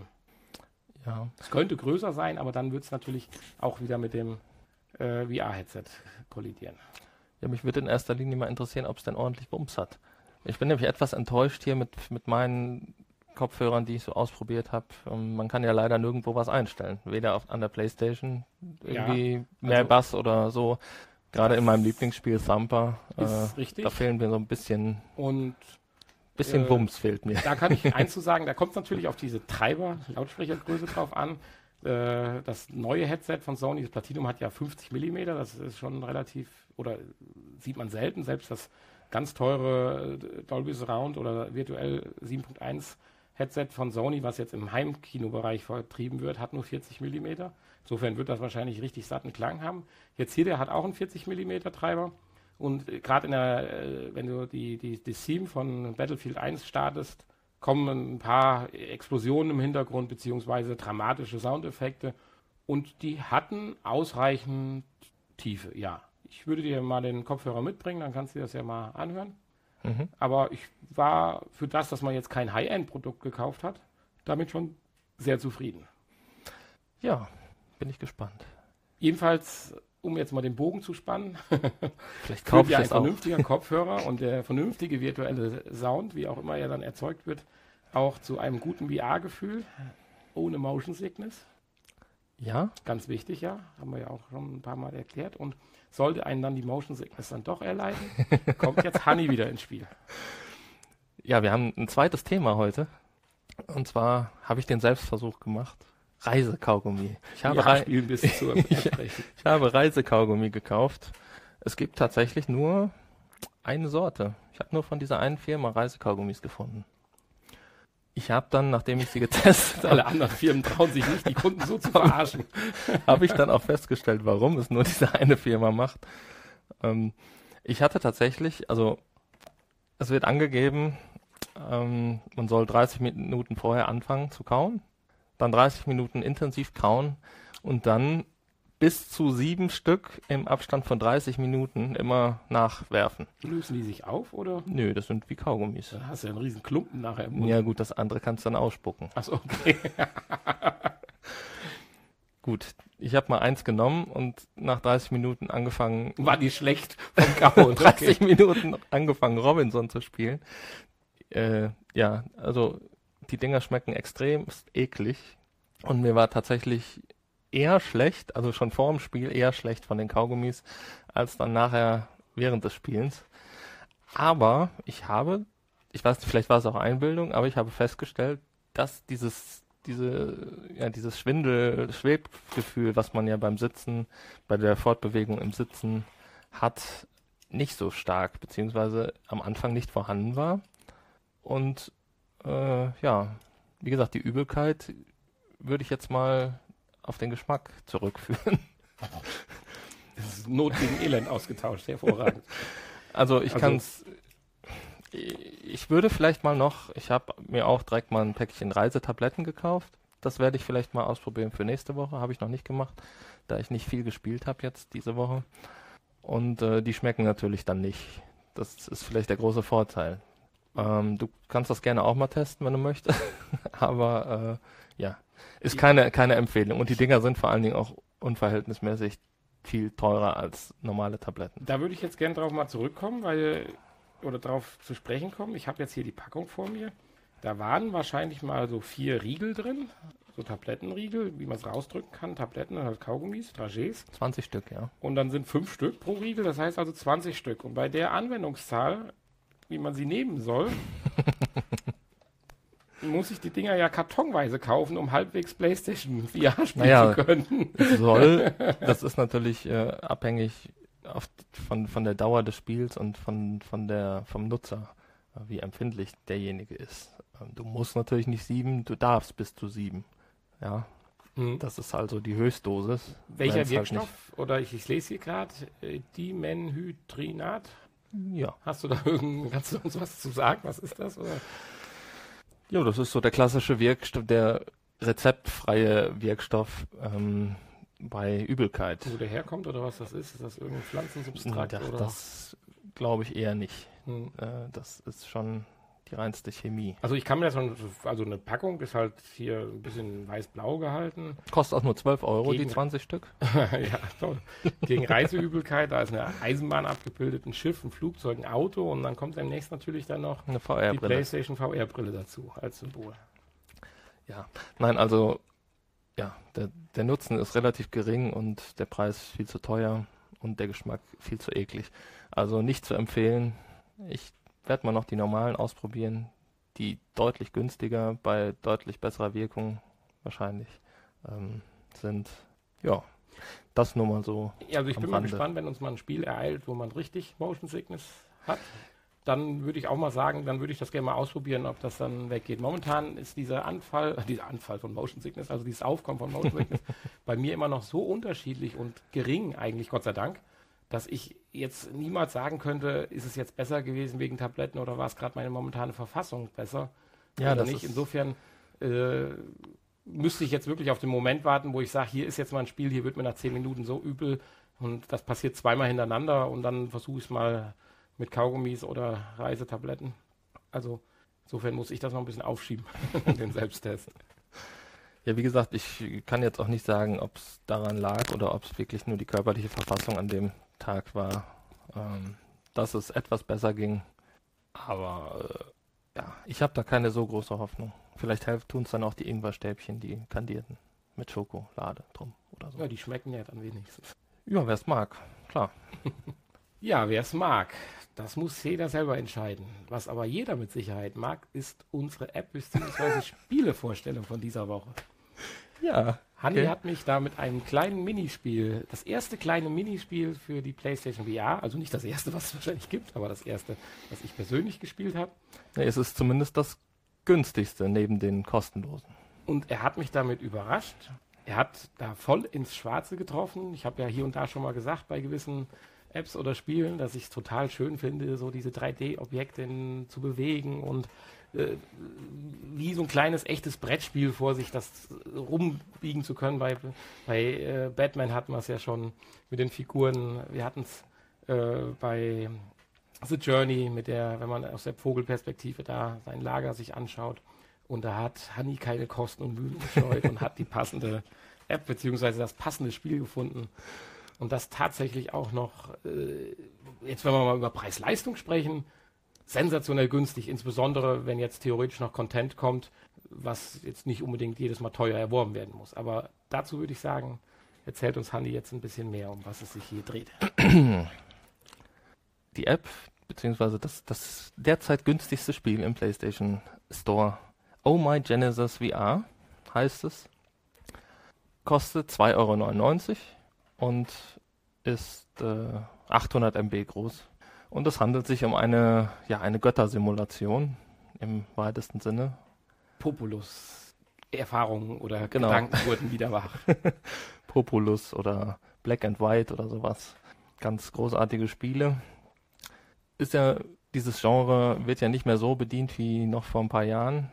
Ja. Es könnte größer sein, aber dann wird es natürlich auch wieder mit dem VR-Headset kollidieren. Ja, mich würde in erster Linie mal interessieren, ob es denn ordentlich Bums hat. Ich bin nämlich etwas enttäuscht hier mit meinen Kopfhörern, die ich so ausprobiert habe. Man kann ja leider nirgendwo was einstellen. Weder an der Playstation irgendwie mehr Bass oder so. Gerade in meinem Lieblingsspiel Thumper. Ist richtig. Da fehlen mir so ein bisschen... Und bisschen Bums fehlt mir. Da kann ich eins zu sagen, da kommt es natürlich auf diese Treiber-Lautsprechergröße drauf an. Das neue Headset von Sony, das Platinum, hat ja 50 mm, das ist schon relativ, oder sieht man selten, selbst das ganz teure Dolby Surround oder virtuell 7.1 Headset von Sony, was jetzt im Heimkinobereich vertrieben wird, hat nur 40 mm. Insofern wird das wahrscheinlich richtig satten Klang haben. Jetzt hier, der hat auch einen 40 mm Treiber. Und gerade wenn du die Theme von Battlefield 1 startest, kommen ein paar Explosionen im Hintergrund beziehungsweise dramatische Soundeffekte und die hatten ausreichend Tiefe, ja. Ich würde dir mal den Kopfhörer mitbringen, dann kannst du dir das ja mal anhören. Aber ich war für das, dass man jetzt kein High-End-Produkt gekauft hat, damit schon sehr zufrieden. Ja, bin ich gespannt. Jedenfalls, um jetzt mal den Bogen zu spannen, vielleicht kaufe ich ein es auch. vernünftiger Kopfhörer und der vernünftige virtuelle Sound, wie auch immer er dann erzeugt wird, auch zu einem guten VR-Gefühl, ohne Motion Sickness. Ja? Ganz wichtig, ja, haben wir ja auch schon ein paar Mal erklärt. Und sollte einen dann die Motion Sickness dann doch erleiden, kommt jetzt Honey wieder ins Spiel. Ja, wir haben ein zweites Thema heute. Und zwar habe ich den Selbstversuch gemacht. Reisekaugummi. Ich habe Reisekaugummi gekauft. Es gibt tatsächlich nur eine Sorte. Ich habe nur von dieser einen Firma Reisekaugummis gefunden. Ich habe dann, nachdem ich sie getestet habe... Alle anderen Firmen trauen sich nicht, die Kunden so zu verarschen. Habe ich dann auch festgestellt, warum es nur diese eine Firma macht. Ich hatte tatsächlich, also es wird angegeben, man soll 30 Minuten vorher anfangen zu kauen, dann 30 Minuten intensiv kauen und dann bis zu 7 Stück im Abstand von 30 Minuten immer nachwerfen. Lösen die sich auf, oder? Nö, das sind wie Kaugummis. Dann hast du ja einen riesen Klumpen nachher im Mund. Ja gut, das andere kannst du dann ausspucken. Achso, okay. Gut, ich habe mal eins genommen und nach 30 Minuten angefangen... War die schlecht vom Kauen? 30 Minuten angefangen, Robinson zu spielen. Ja, also die Dinger schmecken extrem eklig und mir war tatsächlich eher schlecht, also schon vor dem Spiel eher schlecht von den Kaugummis, als dann nachher während des Spielens. Aber ich weiß nicht, vielleicht war es auch Einbildung, aber ich habe festgestellt, dass dieses Schwebgefühl, was man ja beim Sitzen, bei der Fortbewegung im Sitzen hat, nicht so stark, beziehungsweise am Anfang nicht vorhanden war. Und wie gesagt, die Übelkeit würde ich jetzt mal auf den Geschmack zurückführen. Das ist Not gegen Elend ausgetauscht, hervorragend. Also ich würde vielleicht mal ich habe mir auch direkt mal ein Päckchen Reisetabletten gekauft. Das werde ich vielleicht mal ausprobieren für nächste Woche. Habe ich noch nicht gemacht, da ich nicht viel gespielt habe jetzt diese Woche. Und die schmecken natürlich dann nicht. Das ist vielleicht der große Vorteil. Du kannst das gerne auch mal testen, wenn du möchtest. Aber ist keine Empfehlung. Und die Dinger sind vor allen Dingen auch unverhältnismäßig viel teurer als normale Tabletten. Da würde ich jetzt gerne drauf mal zurückkommen, oder drauf zu sprechen kommen. Ich habe jetzt hier die Packung vor mir. Da waren wahrscheinlich mal so 4 Riegel drin, so Tablettenriegel, wie man es rausdrücken kann, Tabletten, halt Kaugummis, Dragés. 20 Stück, ja. Und dann sind 5 Stück pro Riegel, das heißt also 20 Stück. Und bei der Anwendungszahl, wie man sie nehmen soll, muss ich die Dinger ja kartonweise kaufen, um halbwegs PlayStation VR spielen zu können. Das ist natürlich abhängig von der Dauer des Spiels und vom Nutzer, wie empfindlich derjenige ist. Du musst natürlich nicht 7, du darfst bis zu 7. Ja, das ist also die Höchstdosis. Welcher Wirkstoff? Oder ich lese hier gerade, Dimenhydrinat. Ja. Kannst du uns was zu sagen? Was ist das? Oder? Ja, das ist so der klassische Wirkstoff, der rezeptfreie Wirkstoff bei Übelkeit. Wo der herkommt oder was das ist? Ist das irgendein Pflanzensubstrat? Oder? Das glaube ich eher nicht. Das ist schon die reinste Chemie. Also ich kann mir das also eine Packung ist halt hier ein bisschen weiß-blau gehalten. Kostet auch nur 12 Euro, die 20 Stück. Ja, toll. Gegen Reiseübelkeit, da ist eine Eisenbahn abgebildet, ein Schiff, ein Flugzeug, ein Auto und dann kommt demnächst natürlich dann noch eine VR-Brille. Die PlayStation VR-Brille dazu als Symbol. Ja, nein, also ja, der Nutzen ist relativ gering und der Preis viel zu teuer und der Geschmack viel zu eklig. Also nicht zu empfehlen. Ich werde mal noch die normalen ausprobieren, die deutlich günstiger, bei deutlich besserer Wirkung wahrscheinlich sind. Ja, das nur mal so. Ja, also ich bin mal gespannt, wenn uns mal ein Spiel ereilt, wo man richtig Motion Sickness hat, dann würde ich auch mal sagen, dann würde ich das gerne mal ausprobieren, ob das dann weggeht. Momentan ist dieser Anfall von Motion Sickness, also dieses Aufkommen von Motion Sickness, bei mir immer noch so unterschiedlich und gering eigentlich, Gott sei Dank, dass ich jetzt niemals sagen könnte, ist es jetzt besser gewesen wegen Tabletten oder war es gerade meine momentane Verfassung besser? Ja, das nicht. Insofern müsste ich jetzt wirklich auf den Moment warten, wo ich sage, hier ist jetzt mal ein Spiel, hier wird mir nach 10 Minuten so übel und das passiert zweimal hintereinander und dann versuche ich es mal mit Kaugummis oder Reisetabletten. Also insofern muss ich das noch ein bisschen aufschieben, den Selbsttest. Ja, wie gesagt, ich kann jetzt auch nicht sagen, ob es daran lag oder ob es wirklich nur die körperliche Verfassung an dem Tag war, dass es etwas besser ging. Aber ja, ich habe da keine so große Hoffnung. Vielleicht tun es dann auch die Ingwerstäbchen, die kandierten, mit Schokolade drum oder so. Ja, die schmecken ja dann wenigstens. Ja, wer es mag, klar. Ja, wer es mag, das muss jeder selber entscheiden. Was aber jeder mit Sicherheit mag, ist unsere App bzw. Spielevorstellung von dieser Woche. Ja. Hanni hat mich da mit einem kleinen Minispiel, das erste kleine Minispiel für die PlayStation VR, also nicht das erste, was es wahrscheinlich gibt, aber das erste, was ich persönlich gespielt habe. Ja, es ist zumindest das günstigste neben den kostenlosen. Und er hat mich damit überrascht. Er hat da voll ins Schwarze getroffen. Ich habe ja hier und da schon mal gesagt, bei gewissen Apps oder Spielen, dass ich es total schön finde, so diese 3D-Objekte zu bewegen und wie so ein kleines, echtes Brettspiel vor sich, das rumbiegen zu können. Bei Batman hatten wir es ja schon mit den Figuren. Wir hatten es bei The Journey, wenn man aus der Vogelperspektive da sein Lager sich anschaut. Und da hat Hanni keine Kosten und Mühen gescheut und hat die passende App bzw. das passende Spiel gefunden. Und das tatsächlich auch noch, jetzt wenn wir mal über Preis-Leistung sprechen, sensationell günstig, insbesondere wenn jetzt theoretisch noch Content kommt, was jetzt nicht unbedingt jedes Mal teuer erworben werden muss. Aber dazu würde ich sagen, erzählt uns Hanni jetzt ein bisschen mehr, um was es sich hier dreht. Die App, beziehungsweise das derzeit günstigste Spiel im PlayStation Store, Oh My Genesis VR heißt es, kostet 2,99 € und ist 800 MB groß. Und es handelt sich um eine Göttersimulation im weitesten Sinne. Populus-Erfahrungen oder Gedanken wurden wieder wach. Populus oder Black and White oder sowas. Ganz großartige Spiele. Dieses Genre wird ja nicht mehr so bedient wie noch vor ein paar Jahren.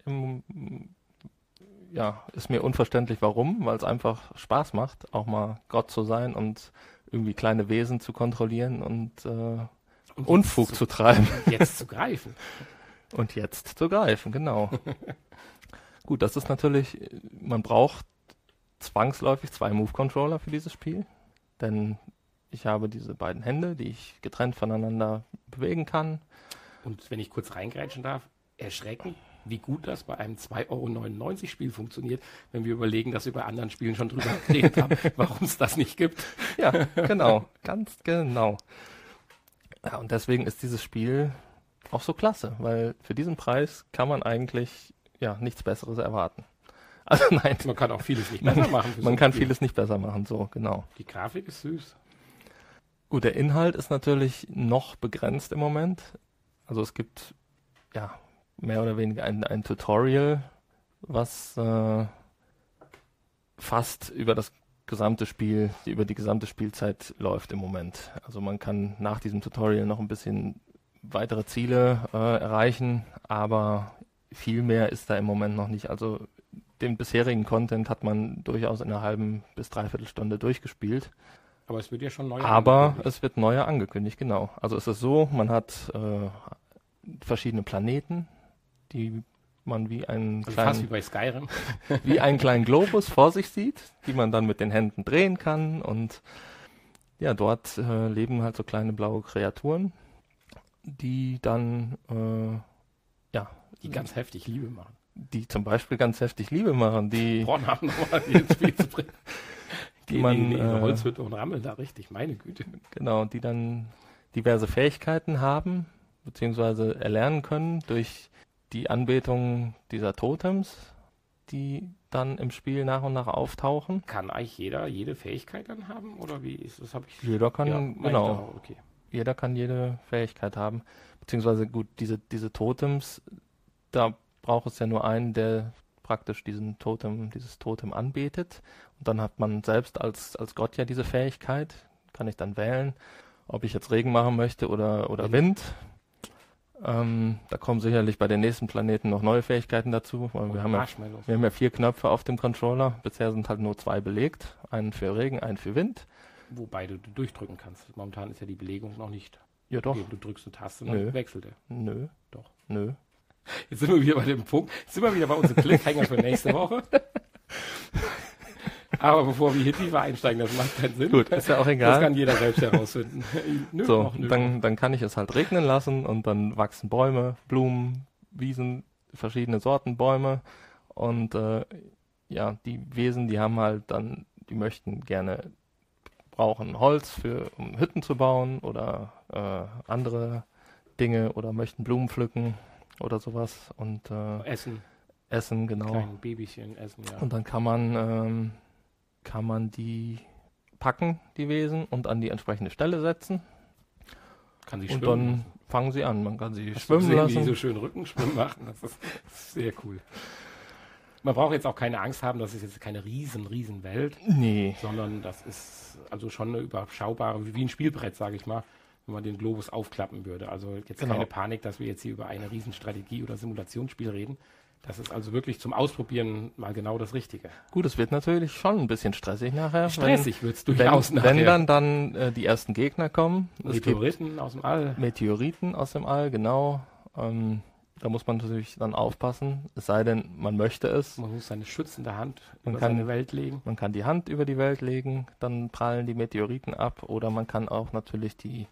Ist mir unverständlich warum, weil es einfach Spaß macht, auch mal Gott zu sein und irgendwie kleine Wesen zu kontrollieren und Unfug zu treiben. Jetzt zu greifen. Und jetzt zu greifen, genau. Gut, das ist natürlich, man braucht zwangsläufig 2 Move-Controller für dieses Spiel, denn ich habe diese beiden Hände, die ich getrennt voneinander bewegen kann. Und wenn ich kurz reingrätschen darf, erschreckend Wie gut das bei einem 2,99 € Spiel funktioniert, wenn wir überlegen, dass wir bei anderen Spielen schon drüber geredet haben, warum es das nicht gibt. Ja, genau, ganz genau. Ja, und deswegen ist dieses Spiel auch so klasse, weil für diesen Preis kann man eigentlich nichts Besseres erwarten. Also nein. Man kann auch vieles nicht besser machen. Man kann vieles nicht besser machen, so, genau. Die Grafik ist süß. Gut, der Inhalt ist natürlich noch begrenzt im Moment. Also es gibt mehr oder weniger ein Tutorial, was fast über die gesamte Spielzeit läuft im Moment. Also man kann nach diesem Tutorial noch ein bisschen weitere Ziele erreichen, aber viel mehr ist da im Moment noch nicht. Also den bisherigen Content hat man durchaus in einer halben bis dreiviertel Stunde durchgespielt. Aber es wird ja schon neuer angekündigt. Es wird neuer angekündigt, genau. Also es ist so, man hat verschiedene Planeten, die man wie einen kleinen, fast wie bei Skyrim, wie einen kleinen Globus vor sich sieht, die man dann mit den Händen drehen kann. Und ja, dort leben halt so kleine blaue Kreaturen, die dann die ganz heftig Liebe machen. Die zum Beispiel ganz heftig Liebe machen, die Pornhaben nochmal ins Spiel zu bringen. Die man in eine Holzhütte und rammeln da richtig, meine Güte. Genau, die dann diverse Fähigkeiten haben, beziehungsweise erlernen können durch die Anbetung dieser Totems, die dann im Spiel nach und nach auftauchen. Kann eigentlich jeder jede Fähigkeit dann haben? Oder wie ist das? Jeder kann, genau. Okay. Jeder kann jede Fähigkeit haben. Beziehungsweise gut, diese Totems, da braucht es ja nur einen, der praktisch dieses Totem anbetet. Und dann hat man selbst als Gott ja diese Fähigkeit. Kann ich dann wählen, ob ich jetzt Regen machen möchte oder Wind. Da kommen sicherlich bei den nächsten Planeten noch neue Fähigkeiten dazu. Weil wir haben ja 4 Knöpfe auf dem Controller. Bisher sind halt nur 2 belegt. Einen für Regen, einen für Wind. Wobei du durchdrücken kannst. Momentan ist ja die Belegung noch nicht. Ja, doch. Du drückst eine Taste und dann wechselt er. Nö. Doch. Nö. Jetzt sind wir wieder bei dem Punkt. Jetzt sind wir wieder bei unserem Cliffhanger für nächste Woche. Aber bevor wir hier tiefer einsteigen, das macht keinen Sinn. Gut, ist ja auch egal. Das kann jeder selbst herausfinden. Dann kann ich es halt regnen lassen und dann wachsen Bäume, Blumen, Wiesen, verschiedene Sorten Bäume. Und die Wesen, die haben halt dann, die brauchen Holz um Hütten zu bauen oder andere Dinge oder möchten Blumen pflücken oder sowas und Essen, genau. Kleine Babychen essen, ja. Und dann kann man die packen, die Wesen, und an die entsprechende Stelle setzen. Kann sie schwimmen. Und dann fangen sie an. Man kann sie schwimmen lassen. Wie die so schön Rückenschwimmen machen. Das ist sehr cool. Man braucht jetzt auch keine Angst haben, das ist jetzt keine riesen Welt. Nee. Sondern das ist also schon eine überschaubare, wie ein Spielbrett, sage ich mal, wenn man den Globus aufklappen würde. Also jetzt keine Panik, dass wir jetzt hier über eine Riesenstrategie- oder Simulationsspiel reden. Das ist also wirklich zum Ausprobieren mal genau das Richtige. Gut, es wird natürlich schon ein bisschen stressig nachher. Stressig wird es durchaus nachher. Wenn dann die ersten Gegner kommen. Meteoriten aus dem All. Meteoriten aus dem All, genau. Da muss man natürlich dann aufpassen, es sei denn, man möchte es. Man muss seine schützende Hand über seine Welt legen. Man kann die Hand über die Welt legen, dann prallen die Meteoriten ab. Oder man kann auch natürlich die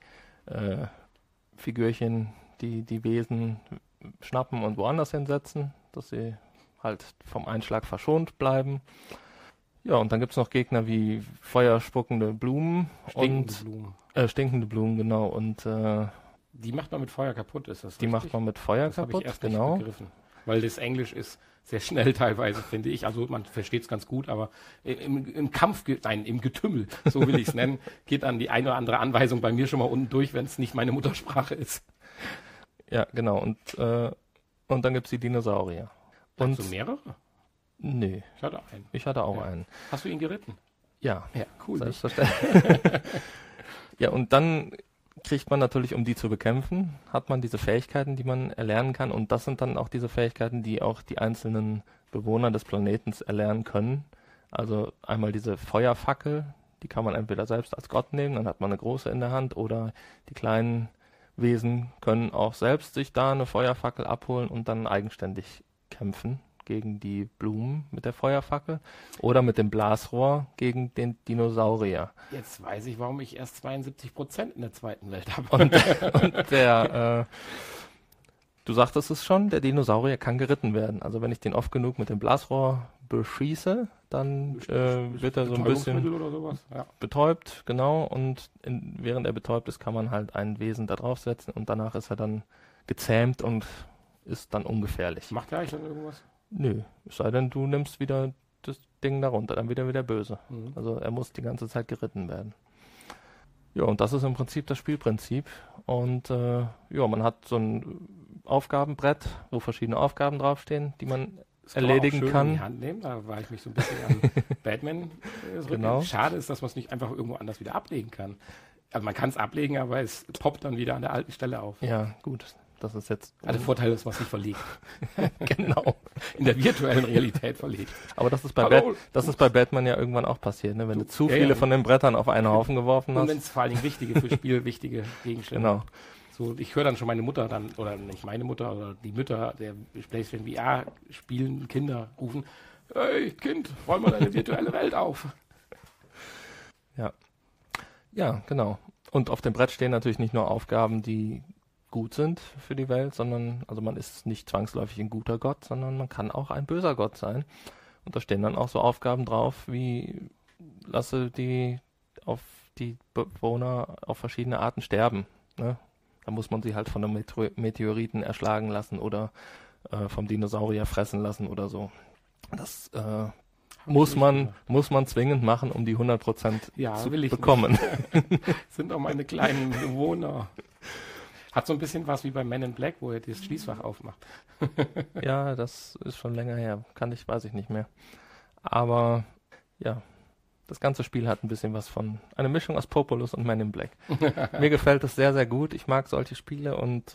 Figürchen, die Wesen schnappen und woanders hinsetzen, dass sie halt vom Einschlag verschont bleiben. Ja, und dann gibt es noch Gegner wie feuerspuckende Blumen. Stinkende Blumen, genau. Und die macht man mit Feuer kaputt, ist das richtig? Die macht man mit Feuer kaputt, das genau. Nicht begriffen. Weil das Englisch ist sehr schnell teilweise, finde ich. Also man versteht es ganz gut, aber im Kampf, im Getümmel, so will ich es nennen, geht dann die eine oder andere Anweisung bei mir schon mal unten durch, wenn es nicht meine Muttersprache ist. Ja, genau. Und dann gibt es die Dinosaurier. Hast du mehrere? Nee. Ich hatte auch einen. Hast du ihn geritten? Ja. Ja, cool. Selbstverständlich. Ja, und dann kriegt man natürlich, um die zu bekämpfen, hat man diese Fähigkeiten, die man erlernen kann. Und das sind dann auch diese Fähigkeiten, die auch die einzelnen Bewohner des Planeten erlernen können. Also einmal diese Feuerfackel, die kann man entweder selbst als Gott nehmen, dann hat man eine große in der Hand, oder die kleinen Wesen können auch selbst sich da eine Feuerfackel abholen und dann eigenständig kämpfen gegen die Blumen mit der Feuerfackel oder mit dem Blasrohr gegen den Dinosaurier. Jetzt weiß ich, warum ich erst 72% in der zweiten Welt habe. Und Du sagtest es schon, der Dinosaurier kann geritten werden. Also wenn ich den oft genug mit dem Blasrohr beschieße, dann wird er so ein bisschen oder sowas. Ja. betäubt, genau. Und während er betäubt ist, kann man halt ein Wesen da draufsetzen und danach ist er dann gezähmt und ist dann ungefährlich. Macht er eigentlich dann irgendwas? Nö, es sei denn, du nimmst wieder das Ding darunter, dann wird er wieder böse. Mhm. Also er muss die ganze Zeit geritten werden. Ja, und das ist im Prinzip das Spielprinzip. Und man hat so ein Aufgabenbrett, wo verschiedene Aufgaben draufstehen, die man erledigen kann. In die Hand nehmen. Da war ich mich so ein bisschen an Batman Genau. Schade ist, dass man es nicht einfach irgendwo anders wieder ablegen kann. Also man kann es ablegen, aber es poppt dann wieder an der alten Stelle auf. Ja, gut. Das ist jetzt. Also der Vorteil ist, dass man es nicht verlegt. Genau. In der virtuellen Realität verlegt. Aber das ist bei Batman ja irgendwann auch passiert, ne? Wenn du zu viele von den Brettern auf einen Haufen geworfen hast. Und wenn es vor allen Dingen für Spiel wichtige Gegenstände. Genau. So, ich höre dann schon meine Mutter dann, oder nicht meine Mutter, oder die Mütter der PlayStation VR spielenden Kinder rufen: Hey Kind, räum mal deine virtuelle Welt auf. Ja, genau. Und auf dem Brett stehen natürlich nicht nur Aufgaben, die gut sind für die Welt, sondern, also man ist nicht zwangsläufig ein guter Gott, sondern man kann auch ein böser Gott sein. Und da stehen dann auch so Aufgaben drauf, wie lasse die Bewohner auf verschiedene Arten sterben. Ne? Da muss man sie halt von einem Meteoriten erschlagen lassen oder vom Dinosaurier fressen lassen oder so. Das muss man zwingend machen, um die 100% zu bekommen. Sind auch meine kleinen Bewohner. Hat so ein bisschen was wie bei Men in Black, wo er das Schließfach aufmacht. Ja, das ist schon länger her. Weiß ich nicht mehr. Aber ja, das ganze Spiel hat ein bisschen was von eine Mischung aus Populous und Men in Black. Mir gefällt es sehr, sehr gut. Ich mag solche Spiele und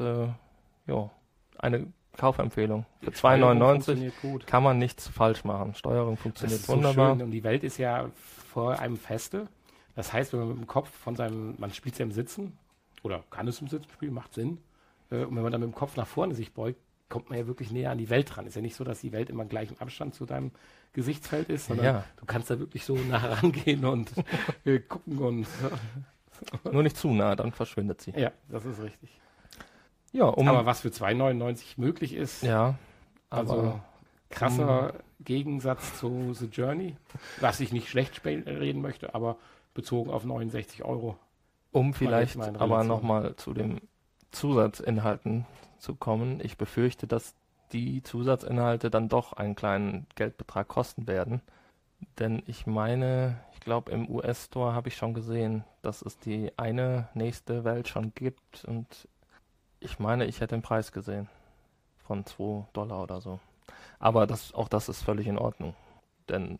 eine Kaufempfehlung. Für 2,99 kann man nichts falsch machen. Steuerung funktioniert wunderbar. Schön. Und die Welt ist ja vor einem feste. Das heißt, wenn man mit dem Kopf man spielt es ja im Sitzen, oder kann es im Sitzen spielen, macht Sinn. Und wenn man dann mit dem Kopf nach vorne sich beugt, kommt man ja wirklich näher an die Welt ran. Ist ja nicht so, dass die Welt immer im gleichen Abstand zu deinem Gesichtsfeld ist, sondern du kannst da wirklich so nah rangehen und gucken und... Nur nicht zu nah, dann verschwindet sie. Ja, das ist richtig. Ja, aber was für 2,99 möglich ist, also krasser Gegensatz zu The Journey, was ich nicht schlecht reden möchte, aber bezogen auf 69 Euro. Um vielleicht aber nochmal zu den Zusatzinhalten zu kommen. Ich befürchte, dass die Zusatzinhalte dann doch einen kleinen Geldbetrag kosten werden. Denn ich glaube im US-Store habe ich schon gesehen, dass es die eine nächste Welt schon gibt. Und ich meine, ich hätte den Preis gesehen von $2 oder so. Aber das ist völlig in Ordnung. Denn,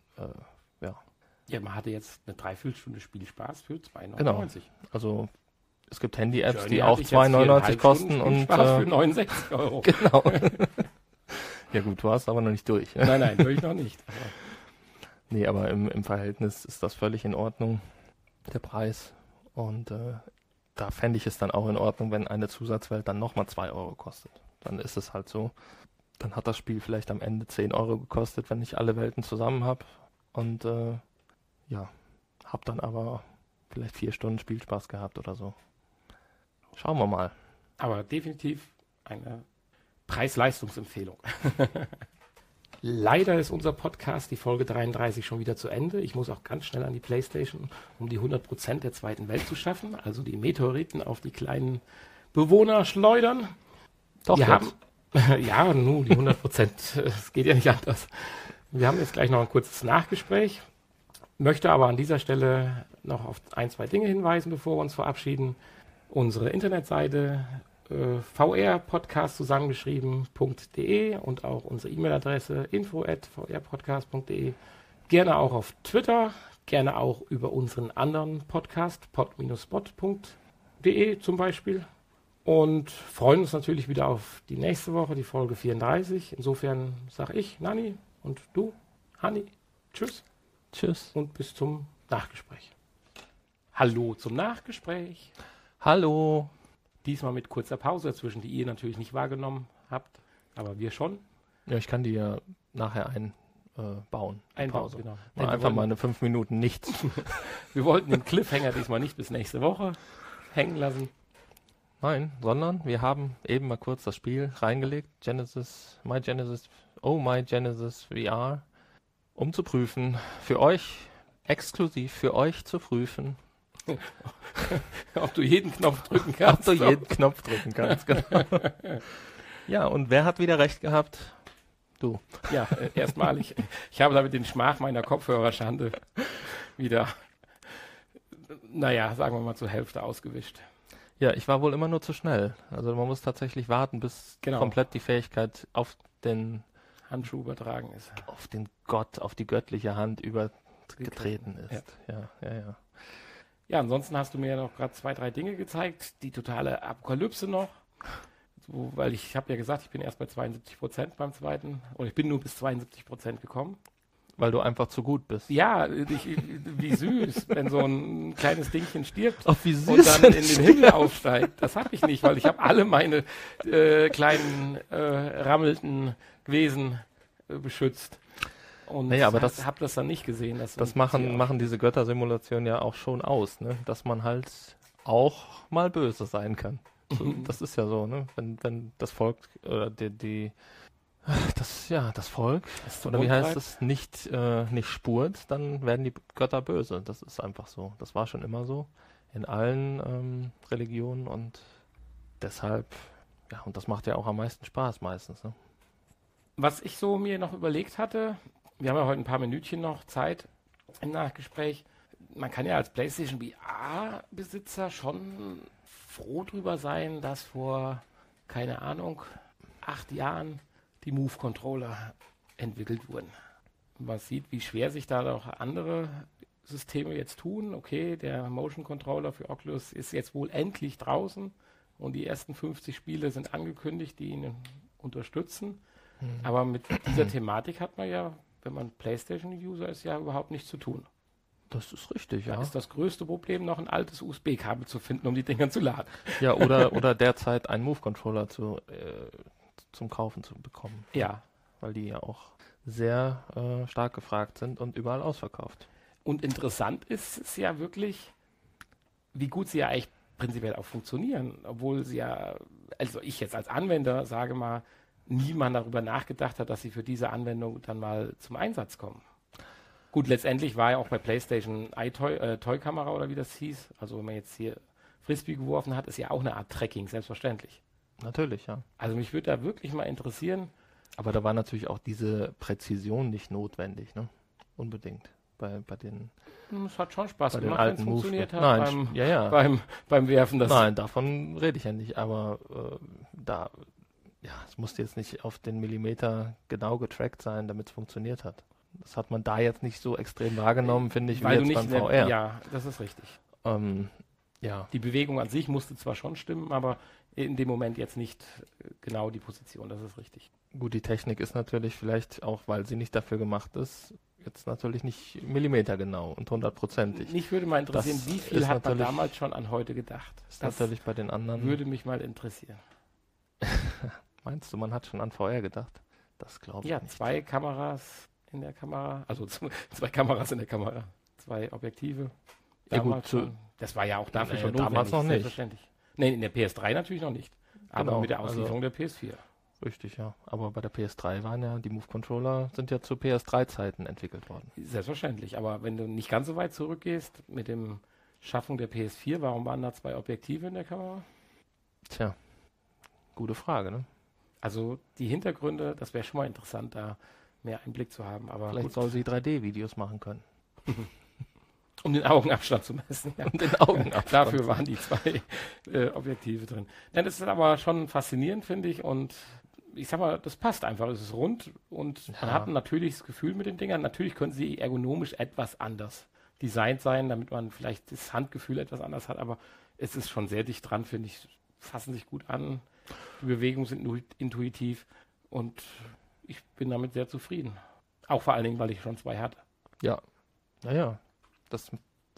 Ja, man hatte jetzt eine Dreiviertelstunde Spielspaß für 2,99. Genau. Also es gibt Handy-Apps, die auch 2,99 kosten und Spaß für 69 Euro. Genau. Ja gut, du hast aber noch nicht durch. Nein, durch noch nicht. Nee, aber im Verhältnis ist das völlig in Ordnung, der Preis. Und da fände ich es dann auch in Ordnung, wenn eine Zusatzwelt dann nochmal 2 Euro kostet. Dann ist es halt so. Dann hat das Spiel vielleicht am Ende 10 Euro gekostet, wenn ich alle Welten zusammen habe. Und habe dann aber vielleicht 4 Stunden Spielspaß gehabt oder so. Schauen wir mal. Aber definitiv eine Preis-Leistungsempfehlung. Leider ist unser Podcast, die Folge 33, schon wieder zu Ende. Ich muss auch ganz schnell an die PlayStation, um die 100% der zweiten Welt zu schaffen. Also die Meteoriten auf die kleinen Bewohner schleudern. Doch, die 100%. Es geht ja nicht anders. Wir haben jetzt gleich noch ein kurzes Nachgespräch. Möchte aber an dieser Stelle noch auf 1, 2 Dinge hinweisen, bevor wir uns verabschieden. Unsere Internetseite vrpodcast zusammengeschrieben.de und auch unsere E-Mail-Adresse info@vrpodcast.de. Gerne auch auf Twitter, gerne auch über unseren anderen Podcast pod-spot.de zum Beispiel. Und freuen uns natürlich wieder auf die nächste Woche, die Folge 34. Insofern sage ich, Nanni, und du, Hanni, tschüss. Tschüss. Und bis zum Nachgespräch. Hallo zum Nachgespräch. Hallo. Diesmal mit kurzer Pause dazwischen, die ihr natürlich nicht wahrgenommen habt, aber wir schon. Ja, ich kann die ja nachher einbauen. Einbauen, genau. Einfach mal eine 5 Minuten nichts. Wir wollten den Cliffhanger diesmal nicht bis nächste Woche hängen lassen. Nein, sondern wir haben eben mal kurz das Spiel reingelegt, My Genesis VR, um zu prüfen, für euch, exklusiv für euch zu prüfen, ob du jeden Knopf drücken kannst. Ob du jeden Knopf drücken kannst, genau. Ja, und wer hat wieder recht gehabt? Du. Ja, erstmalig. Ich habe damit den Schmach meiner Kopfhörerschande wieder, sagen wir mal, zur Hälfte ausgewischt. Ja, ich war wohl immer nur zu schnell. Also man muss tatsächlich warten, bis komplett die Fähigkeit auf den Handschuh übertragen ist. Auf den Gott, auf die göttliche Hand übergetreten ist. Ja. Ja, ansonsten hast du mir ja noch gerade 2, 3 Dinge gezeigt. Die totale Apokalypse noch. So, weil ich habe ja gesagt, ich bin erst bei 72% beim zweiten. Oder ich bin nur bis 72% gekommen. Weil du einfach zu gut bist. Ja, wie süß, wenn so ein kleines Dingchen stirbt wie süß und dann in den Himmel aufsteigt. Das habe ich nicht, weil ich habe alle meine kleinen rammelnden Wesen beschützt. Und aber habe das dann nicht gesehen. Das machen diese Göttersimulationen ja auch schon aus, ne? Dass man halt auch mal böse sein kann. So, das ist ja so, ne? Wenn das Volk oder das Volk, oder wie heißt es, nicht spurt, dann werden die Götter böse. Das ist einfach so. Das war schon immer so in allen Religionen und deshalb, und das macht ja auch am meisten Spaß meistens. Ne? Was ich so mir noch überlegt hatte, wir haben ja heute ein paar Minütchen noch Zeit im Nachgespräch. Man kann ja als PlayStation VR-Besitzer schon froh drüber sein, dass vor, keine Ahnung, 8 Jahren die Move-Controller entwickelt wurden. Man sieht, wie schwer sich da auch andere Systeme jetzt tun. Okay, der Motion-Controller für Oculus ist jetzt wohl endlich draußen und die ersten 50 Spiele sind angekündigt, die ihn unterstützen. Aber mit dieser Thematik hat man ja, wenn man PlayStation-User ist, ja überhaupt nichts zu tun. Das ist richtig, Da ist das größte Problem, noch ein altes USB-Kabel zu finden, um die Dinger zu laden. Ja, oder derzeit einen Move-Controller zum Kaufen zu bekommen. Ja. Weil die ja auch sehr stark gefragt sind und überall ausverkauft. Und interessant ist es ja wirklich, wie gut sie ja eigentlich prinzipiell auch funktionieren. Obwohl sie ja, also ich jetzt als Anwender sage mal, niemand darüber nachgedacht hat, dass sie für diese Anwendung dann mal zum Einsatz kommen. Gut, letztendlich war ja auch bei PlayStation Toy-Kamera oder wie das hieß, also wenn man jetzt hier Frisbee geworfen hat, ist ja auch eine Art Tracking, selbstverständlich. Natürlich, ja. Also mich würde da wirklich mal interessieren. Aber da war natürlich auch diese Präzision nicht notwendig, ne? Unbedingt. Bei den Es hat schon Spaß gemacht, wenn es funktioniert hat beim Werfen. Nein, davon rede ich ja nicht, aber es musste jetzt nicht auf den Millimeter genau getrackt sein, damit es funktioniert hat. Das hat man da jetzt nicht so extrem wahrgenommen, finde ich, weil wie jetzt beim VR. Ja, das ist richtig. Die Bewegung an sich musste zwar schon stimmen, aber in dem Moment jetzt nicht genau die Position, das ist richtig. Gut, die Technik ist natürlich vielleicht auch, weil sie nicht dafür gemacht ist, jetzt natürlich nicht millimetergenau und 100%ig. Mich würde mal interessieren, wie viel hat man damals schon an heute gedacht? Das natürlich bei den anderen. Würde mich mal interessieren. Meinst du, man hat schon an VR gedacht? Das glaube ich nicht. 2 Kameras in der Kamera, also 2 Kameras in der Kamera, 2 Objektive. Ja gut, das war ja auch dafür schon notwendig. Damals noch nicht. Selbstverständlich. Nee, in der PS3 natürlich noch nicht. Aber mit der Auslieferung der PS4. Richtig, ja. Aber bei der PS3 waren ja, die Move-Controller sind ja zu PS3-Zeiten entwickelt worden. Selbstverständlich. Aber wenn du nicht ganz so weit zurückgehst mit dem Schaffung der PS4, warum waren da 2 Objektive in der Kamera? Tja, gute Frage, ne? Also die Hintergründe, das wäre schon mal interessant, da mehr Einblick zu haben. Aber vielleicht soll sie 3D-Videos machen können. Um den Augenabstand zu messen. Ja. Um den Augenabstand. Dafür waren die 2 Objektive drin. Ja, das ist aber schon faszinierend, finde ich. Und ich sag mal, das passt einfach. Es ist rund und man hat ein natürliches Gefühl mit den Dingern. Natürlich können sie ergonomisch etwas anders designt sein, damit man vielleicht das Handgefühl etwas anders hat. Aber es ist schon sehr dicht dran, finde ich. Fassen sich gut an. Die Bewegungen sind intuitiv. Und ich bin damit sehr zufrieden. Auch vor allen Dingen, weil ich schon 2 hatte. Ja. Naja. Das,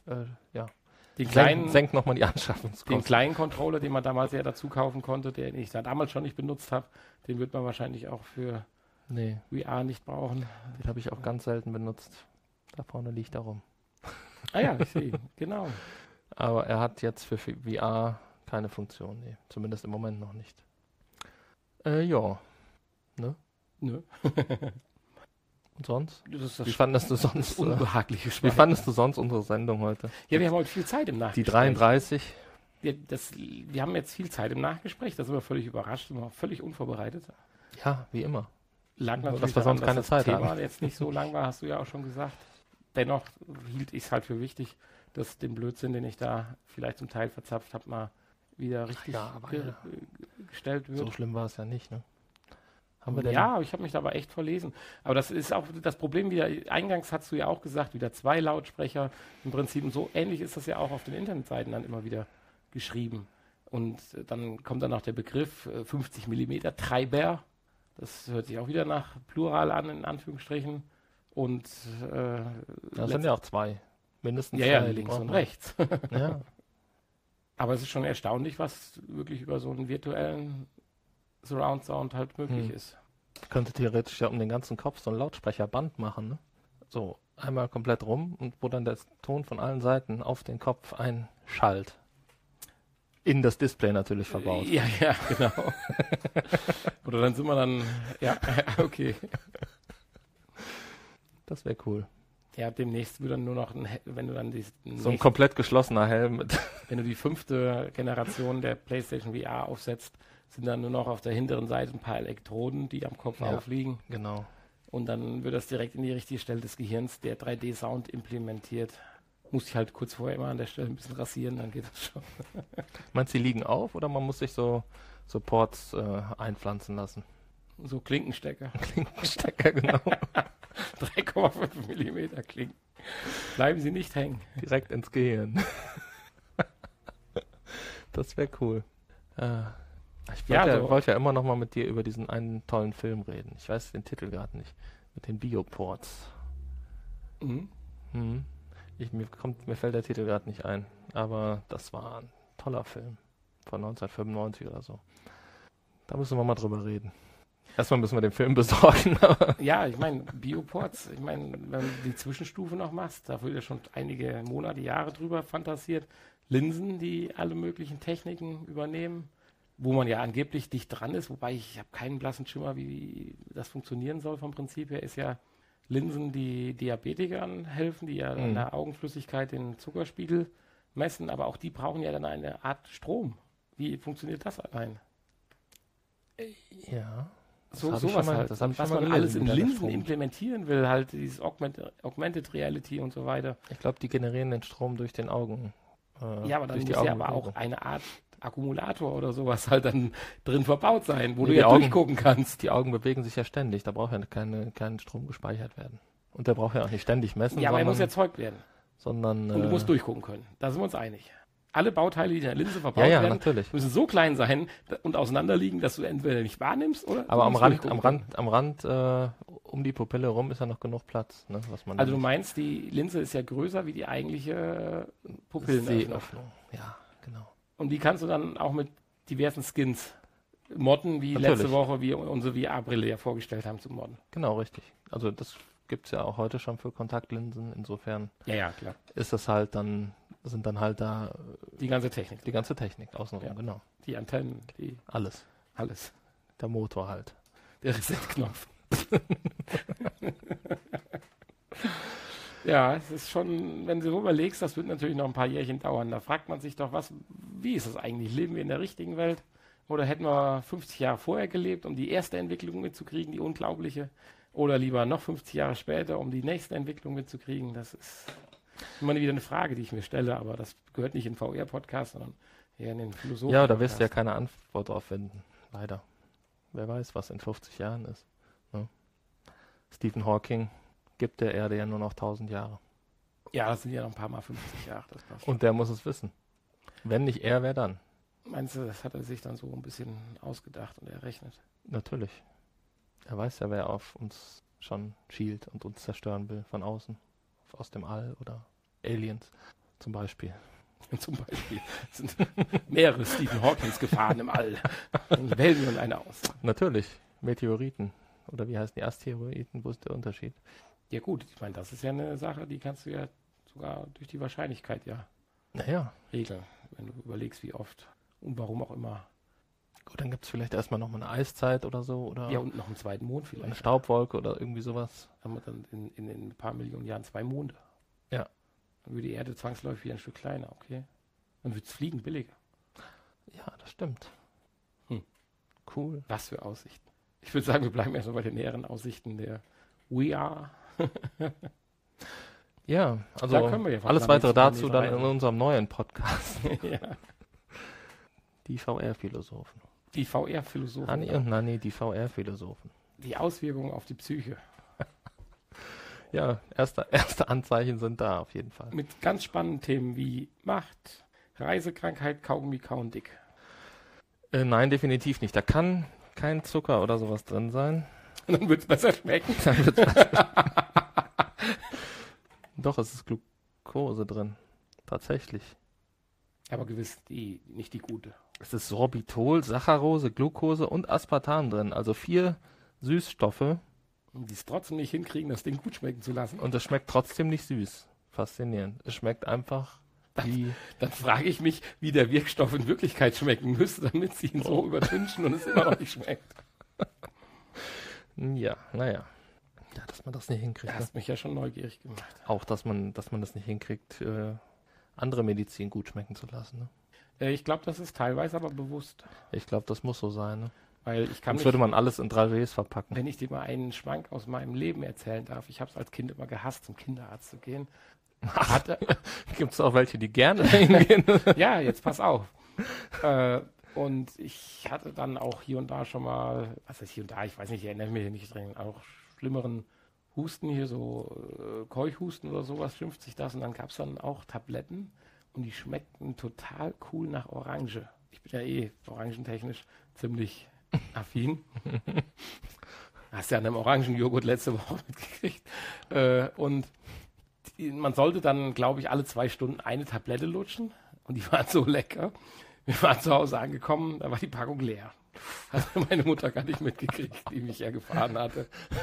senkt nochmal die Anschaffungskosten. Den kleinen Controller, den man damals ja dazu kaufen konnte, den ich damals schon nicht benutzt habe, den wird man wahrscheinlich auch für VR nicht brauchen. Den habe ich auch ganz selten benutzt. Da vorne liegt er rum. Ah ja, ich sehe ihn, genau. Aber er hat jetzt für VR keine Funktion, nee. Zumindest im Moment noch nicht. Ja. Ne? Nö. Und sonst? Das ist das Wie fandest du sonst unbehagliche wie Schwein. fandest du sonst unsere Sendung heute? Ja, wir haben heute viel Zeit im Die Nachgespräch. 33? Wir haben jetzt viel Zeit im Nachgespräch, da sind wir völlig überrascht, sind wir völlig unvorbereitet. Ja, wie immer. Lag Nur, natürlich dass wir sonst daran, keine dass Zeit das Thema haben. jetzt nicht so lang war, hast du ja auch schon gesagt. Dennoch hielt ich es halt für wichtig, dass den Blödsinn, den ich da vielleicht zum Teil verzapft habe, mal wieder richtig Ja, aber gestellt wird. So schlimm war es ja nicht, ne? Haben wir denn? Ja, ich habe mich da aber echt verlesen. Aber das ist auch das Problem wieder, eingangs hast du ja auch gesagt, wieder 2 Lautsprecher im Prinzip. Und so ähnlich ist das ja auch auf den Internetseiten dann immer wieder geschrieben. Und dann kommt dann noch der Begriff 50 mm Treiber. Das hört sich auch wieder nach Plural an, in Anführungsstrichen. Und Das sind ja auch 2. Mindestens ja, zwei, die links braucht und man. rechts. Ja, Aber es ist schon erstaunlich, was wirklich über so einen virtuellen Surround Sound halt möglich ist. könnte theoretisch ja um den ganzen Kopf so ein Lautsprecherband machen, ne? So, einmal komplett rum und wo dann der Ton von allen Seiten auf den Kopf einschallt. In das Display natürlich verbaut. Ja, genau. Oder dann sind wir dann, ja, okay. Das wäre cool. Ja, demnächst wird dann nur noch, wenn du dann So ein komplett geschlossener Helm mit. wenn du die 5. Generation der PlayStation VR aufsetzt, sind dann nur noch auf der hinteren Seite ein paar Elektroden, die am Kopf Ja. aufliegen. Genau. Und dann wird das direkt in die richtige Stelle des Gehirns, der 3D-Sound implementiert. Muss ich halt kurz vorher immer an der Stelle ein bisschen rasieren, dann geht das schon. Meinst du, die liegen auf oder man muss sich so Ports einpflanzen lassen? So Klinkenstecker. Klinkenstecker, genau. 3,5 mm Klinken. Bleiben sie nicht hängen. Direkt ins Gehirn. Das wäre cool. Ich wollte ja immer noch mal mit dir über diesen einen tollen Film reden. Ich weiß den Titel gerade nicht. Mit den Bioports. Mhm. Hm. Mir fällt der Titel gerade nicht ein. Aber das war ein toller Film. Von 1995 oder so. Da müssen wir mal drüber reden. Erstmal müssen wir den Film besorgen. Ja, ich meine, Bioports, wenn du die Zwischenstufe noch machst, da wird ja schon einige Monate, Jahre drüber fantasiert. Linsen, die alle möglichen Techniken übernehmen, wo man ja angeblich dicht dran ist, wobei ich habe keinen blassen Schimmer, wie das funktionieren soll vom Prinzip her, ist ja Linsen, die Diabetikern helfen, die ja an der Augenflüssigkeit den Zuckerspiegel messen, aber auch die brauchen ja dann eine Art Strom. Wie funktioniert das allein? Ja. Sowas halt. Das hab ich was schon mal man gelesen, alles in wie der Linsen Strom. implementieren will, halt dieses Augmented Reality und so weiter. Ich glaube, die generieren den Strom durch den Augen. Ja, aber dann durch die muss ja aber Augenbewegung. auch eine Art Akkumulator oder sowas halt dann drin verbaut sein, wo Nee, du die ja Augen- durchgucken kannst. Die Augen bewegen sich ja ständig. Da braucht ja kein Strom gespeichert werden. Und der braucht ja auch nicht ständig messen, Ja, aber er muss sondern, erzeugt werden. sondern Und du musst durchgucken können. Da sind wir uns einig. Alle Bauteile, die in der Linse verbaut ja, werden, natürlich. müssen so klein sein und auseinanderliegen, dass du entweder nicht wahrnimmst oder Aber du am musst Rand, durchgucken können. um die Pupille rum ist ja noch genug Platz, ne, was man Also du dann meinst, die Linse ist ja größer wie die eigentliche Pupillenöffnung. Sehöffnung. Ja, genau. Und die kannst du dann auch mit diversen Skins modden, wie Natürlich. letzte Woche wir unsere VR-Brille ja vorgestellt haben zu modden. Genau, richtig. Also das gibt's ja auch heute schon für Kontaktlinsen. Insofern Ja, klar. sind dann halt da Die ganze Technik. die ganze Technik außenrum, Ja. genau. Die Antennen, Alles. alles. Der Motor halt. Der Reset-Knopf. Ja, es ist schon, wenn du so überlegst, das wird natürlich noch ein paar Jährchen dauern. Da fragt man sich doch, wie ist das eigentlich? Leben wir in der richtigen Welt? Oder hätten wir 50 Jahre vorher gelebt, um die erste Entwicklung mitzukriegen, die unglaubliche? Oder lieber noch 50 Jahre später, um die nächste Entwicklung mitzukriegen? Das ist immer wieder eine Frage, die ich mir stelle, aber das gehört nicht in den VR-Podcast, sondern eher in den Philosophen. Ja, da wirst du ja keine Antwort drauf finden. Leider. Wer weiß, was in 50 Jahren ist. Ne? Stephen Hawking gibt der Erde ja nur noch 1000 Jahre. Ja, das sind ja noch ein paar Mal 50 Jahre. Das passt. Und der muss es wissen. Wenn nicht er, wer dann? Meinst du, das hat er sich dann so ein bisschen ausgedacht und errechnet? Natürlich. Er weiß ja, wer auf uns schon schielt und uns zerstören will von außen. Aus dem All oder Aliens zum Beispiel. Zum Beispiel sind mehrere Stephen Hawkings Gefahren im All. Dann wählen wir uns eine aus. Natürlich. Meteoriten. Oder wie heißen die Asteroiden? Wo ist der Unterschied? Ja gut, ich meine, das ist ja eine Sache, die kannst du ja sogar durch die Wahrscheinlichkeit ja Naja. regeln, wenn du überlegst, wie oft Und warum auch immer. Gut, dann gibt es vielleicht erstmal nochmal eine Eiszeit oder so. Oder Ja, und noch einen zweiten Mond vielleicht. eine Staubwolke oder irgendwie sowas. Haben wir dann in ein paar Millionen Jahren 2 Monde. Ja. Dann wird die Erde zwangsläufig wieder ein Stück kleiner, okay? Dann wird es fliegen billiger. Ja, das stimmt. Hm. Cool. Was für Aussichten. Ich würde sagen, wir bleiben erstmal bei den näheren Aussichten der We Are. Ja, also Da können wir ja alles von weitere Planet dazu zu dann Planet in unserem neuen Podcast. Ja. Die VR-Philosophen. Die VR-Philosophen. Hanni und Nanni, die VR-Philosophen. Die Auswirkungen auf die Psyche. Ja, erste Anzeichen sind da auf jeden Fall. Mit ganz spannenden Themen wie Macht, Reisekrankheit, Kaugummi kauen dick. Nein, definitiv nicht. Da kann kein Zucker oder sowas drin sein. Und dann wird es besser schmecken. Dann wird's besser. Doch, es ist Glucose drin. Tatsächlich. Aber gewiss nicht die gute. Es ist Sorbitol, Saccharose, Glucose und Aspartam drin. Also 4 Süßstoffe. Und die es trotzdem nicht hinkriegen, das Ding gut schmecken zu lassen. Und es schmeckt trotzdem nicht süß. Faszinierend. Es schmeckt einfach wie... Dann frage ich mich, wie der Wirkstoff in Wirklichkeit schmecken müsste, damit sie ihn so übertünchen und es immer noch nicht schmeckt. Ja, naja. Ja, dass man das nicht Du hinkriegt. Ne? hast mich ja schon neugierig gemacht. Auch, dass man das nicht hinkriegt, andere Medizin gut schmecken zu lassen. Ne? Ich glaube, das ist teilweise aber bewusst. Ich glaube, das muss so sein. Ne? Weil ich kann Sonst mich, würde man alles in 3Ws verpacken. wenn ich dir mal einen Schwank aus meinem Leben erzählen darf, ich habe es als Kind immer gehasst, zum Kinderarzt zu gehen. Gibt es auch welche, die gerne hingehen? Ja, jetzt pass auf. Und ich hatte dann auch hier und da schon mal, was heißt hier und da, ich weiß nicht, ich erinnere mich hier nicht dran, auch schlimmeren Husten hier, so Keuchhusten oder sowas, schimpft sich das. Und dann gab es dann auch Tabletten und die schmeckten total cool nach Orange. Ich bin ja orangentechnisch ziemlich affin. Hast ja an einem Orangenjoghurt letzte Woche mitgekriegt. Und man sollte dann, glaube ich, alle 2 Stunden eine Tablette lutschen. Und die waren so lecker. Wir waren zu Hause angekommen, da war die Packung leer. Hat meine Mutter gar nicht mitgekriegt, die mich ja gefahren hatte.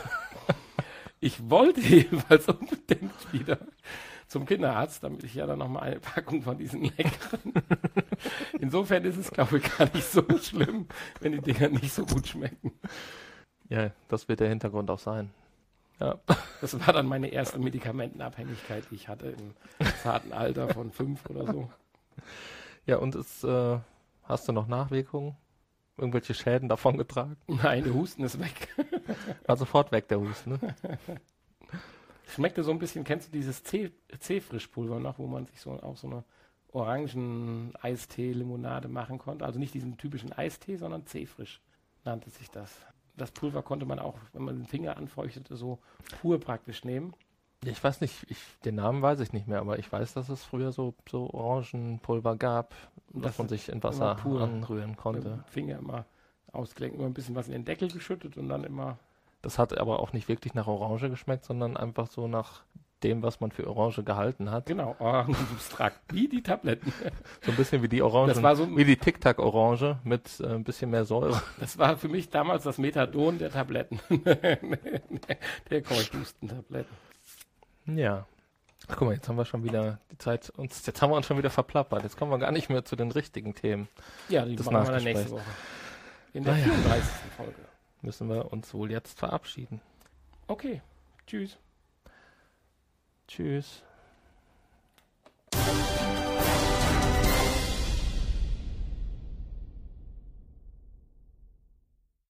Ich wollte jedenfalls unbedingt wieder zum Kinderarzt, damit ich ja dann nochmal eine Packung von diesen leckeren. Insofern ist es, glaube ich, gar nicht so schlimm, wenn die Dinger nicht so gut schmecken. Ja, das wird der Hintergrund auch sein. Ja. Das war dann meine erste Medikamentenabhängigkeit, die ich hatte im zarten Alter von 5 oder so. Ja, und hast du noch Nachwirkungen? Irgendwelche Schäden davon getragen? Nein, der Husten ist weg. War sofort weg, der Husten, ne? Schmeckte so ein bisschen, kennst du dieses C-Frischpulver noch, wo man sich auch so eine Orangen-Eistee-Limonade machen konnte? Also nicht diesen typischen Eistee, sondern C-Frisch nannte sich das. Das Pulver konnte man auch, wenn man den Finger anfeuchtete, so pur praktisch nehmen. Ich weiß nicht, den Namen weiß ich nicht mehr, aber ich weiß, dass es früher so Orangenpulver gab, dass man sich in Wasser anrühren konnte. Mit dem Finger immer ausgelenkt, immer ein bisschen was in den Deckel geschüttet und dann immer... Das hat aber auch nicht wirklich nach Orange geschmeckt, sondern einfach so nach dem, was man für Orange gehalten hat. Genau, Orangensubstrakt, wie die Tabletten. So ein bisschen wie die Orange, Das war so, wie die Tic-Tac-Orange mit ein bisschen mehr Säure. das war für mich damals das Methadon der Tabletten. Der Keuchhusten-Tabletten. Ja. Ach, guck mal, jetzt haben wir schon wieder die Zeit, jetzt haben wir uns schon wieder verplappert. Jetzt kommen wir gar nicht mehr zu den richtigen Themen. Ja, die Das machen wir dann Nachgespräch. nächste Woche. In der Naja. 34. Folge. Müssen wir uns wohl jetzt verabschieden. Okay, tschüss. Tschüss.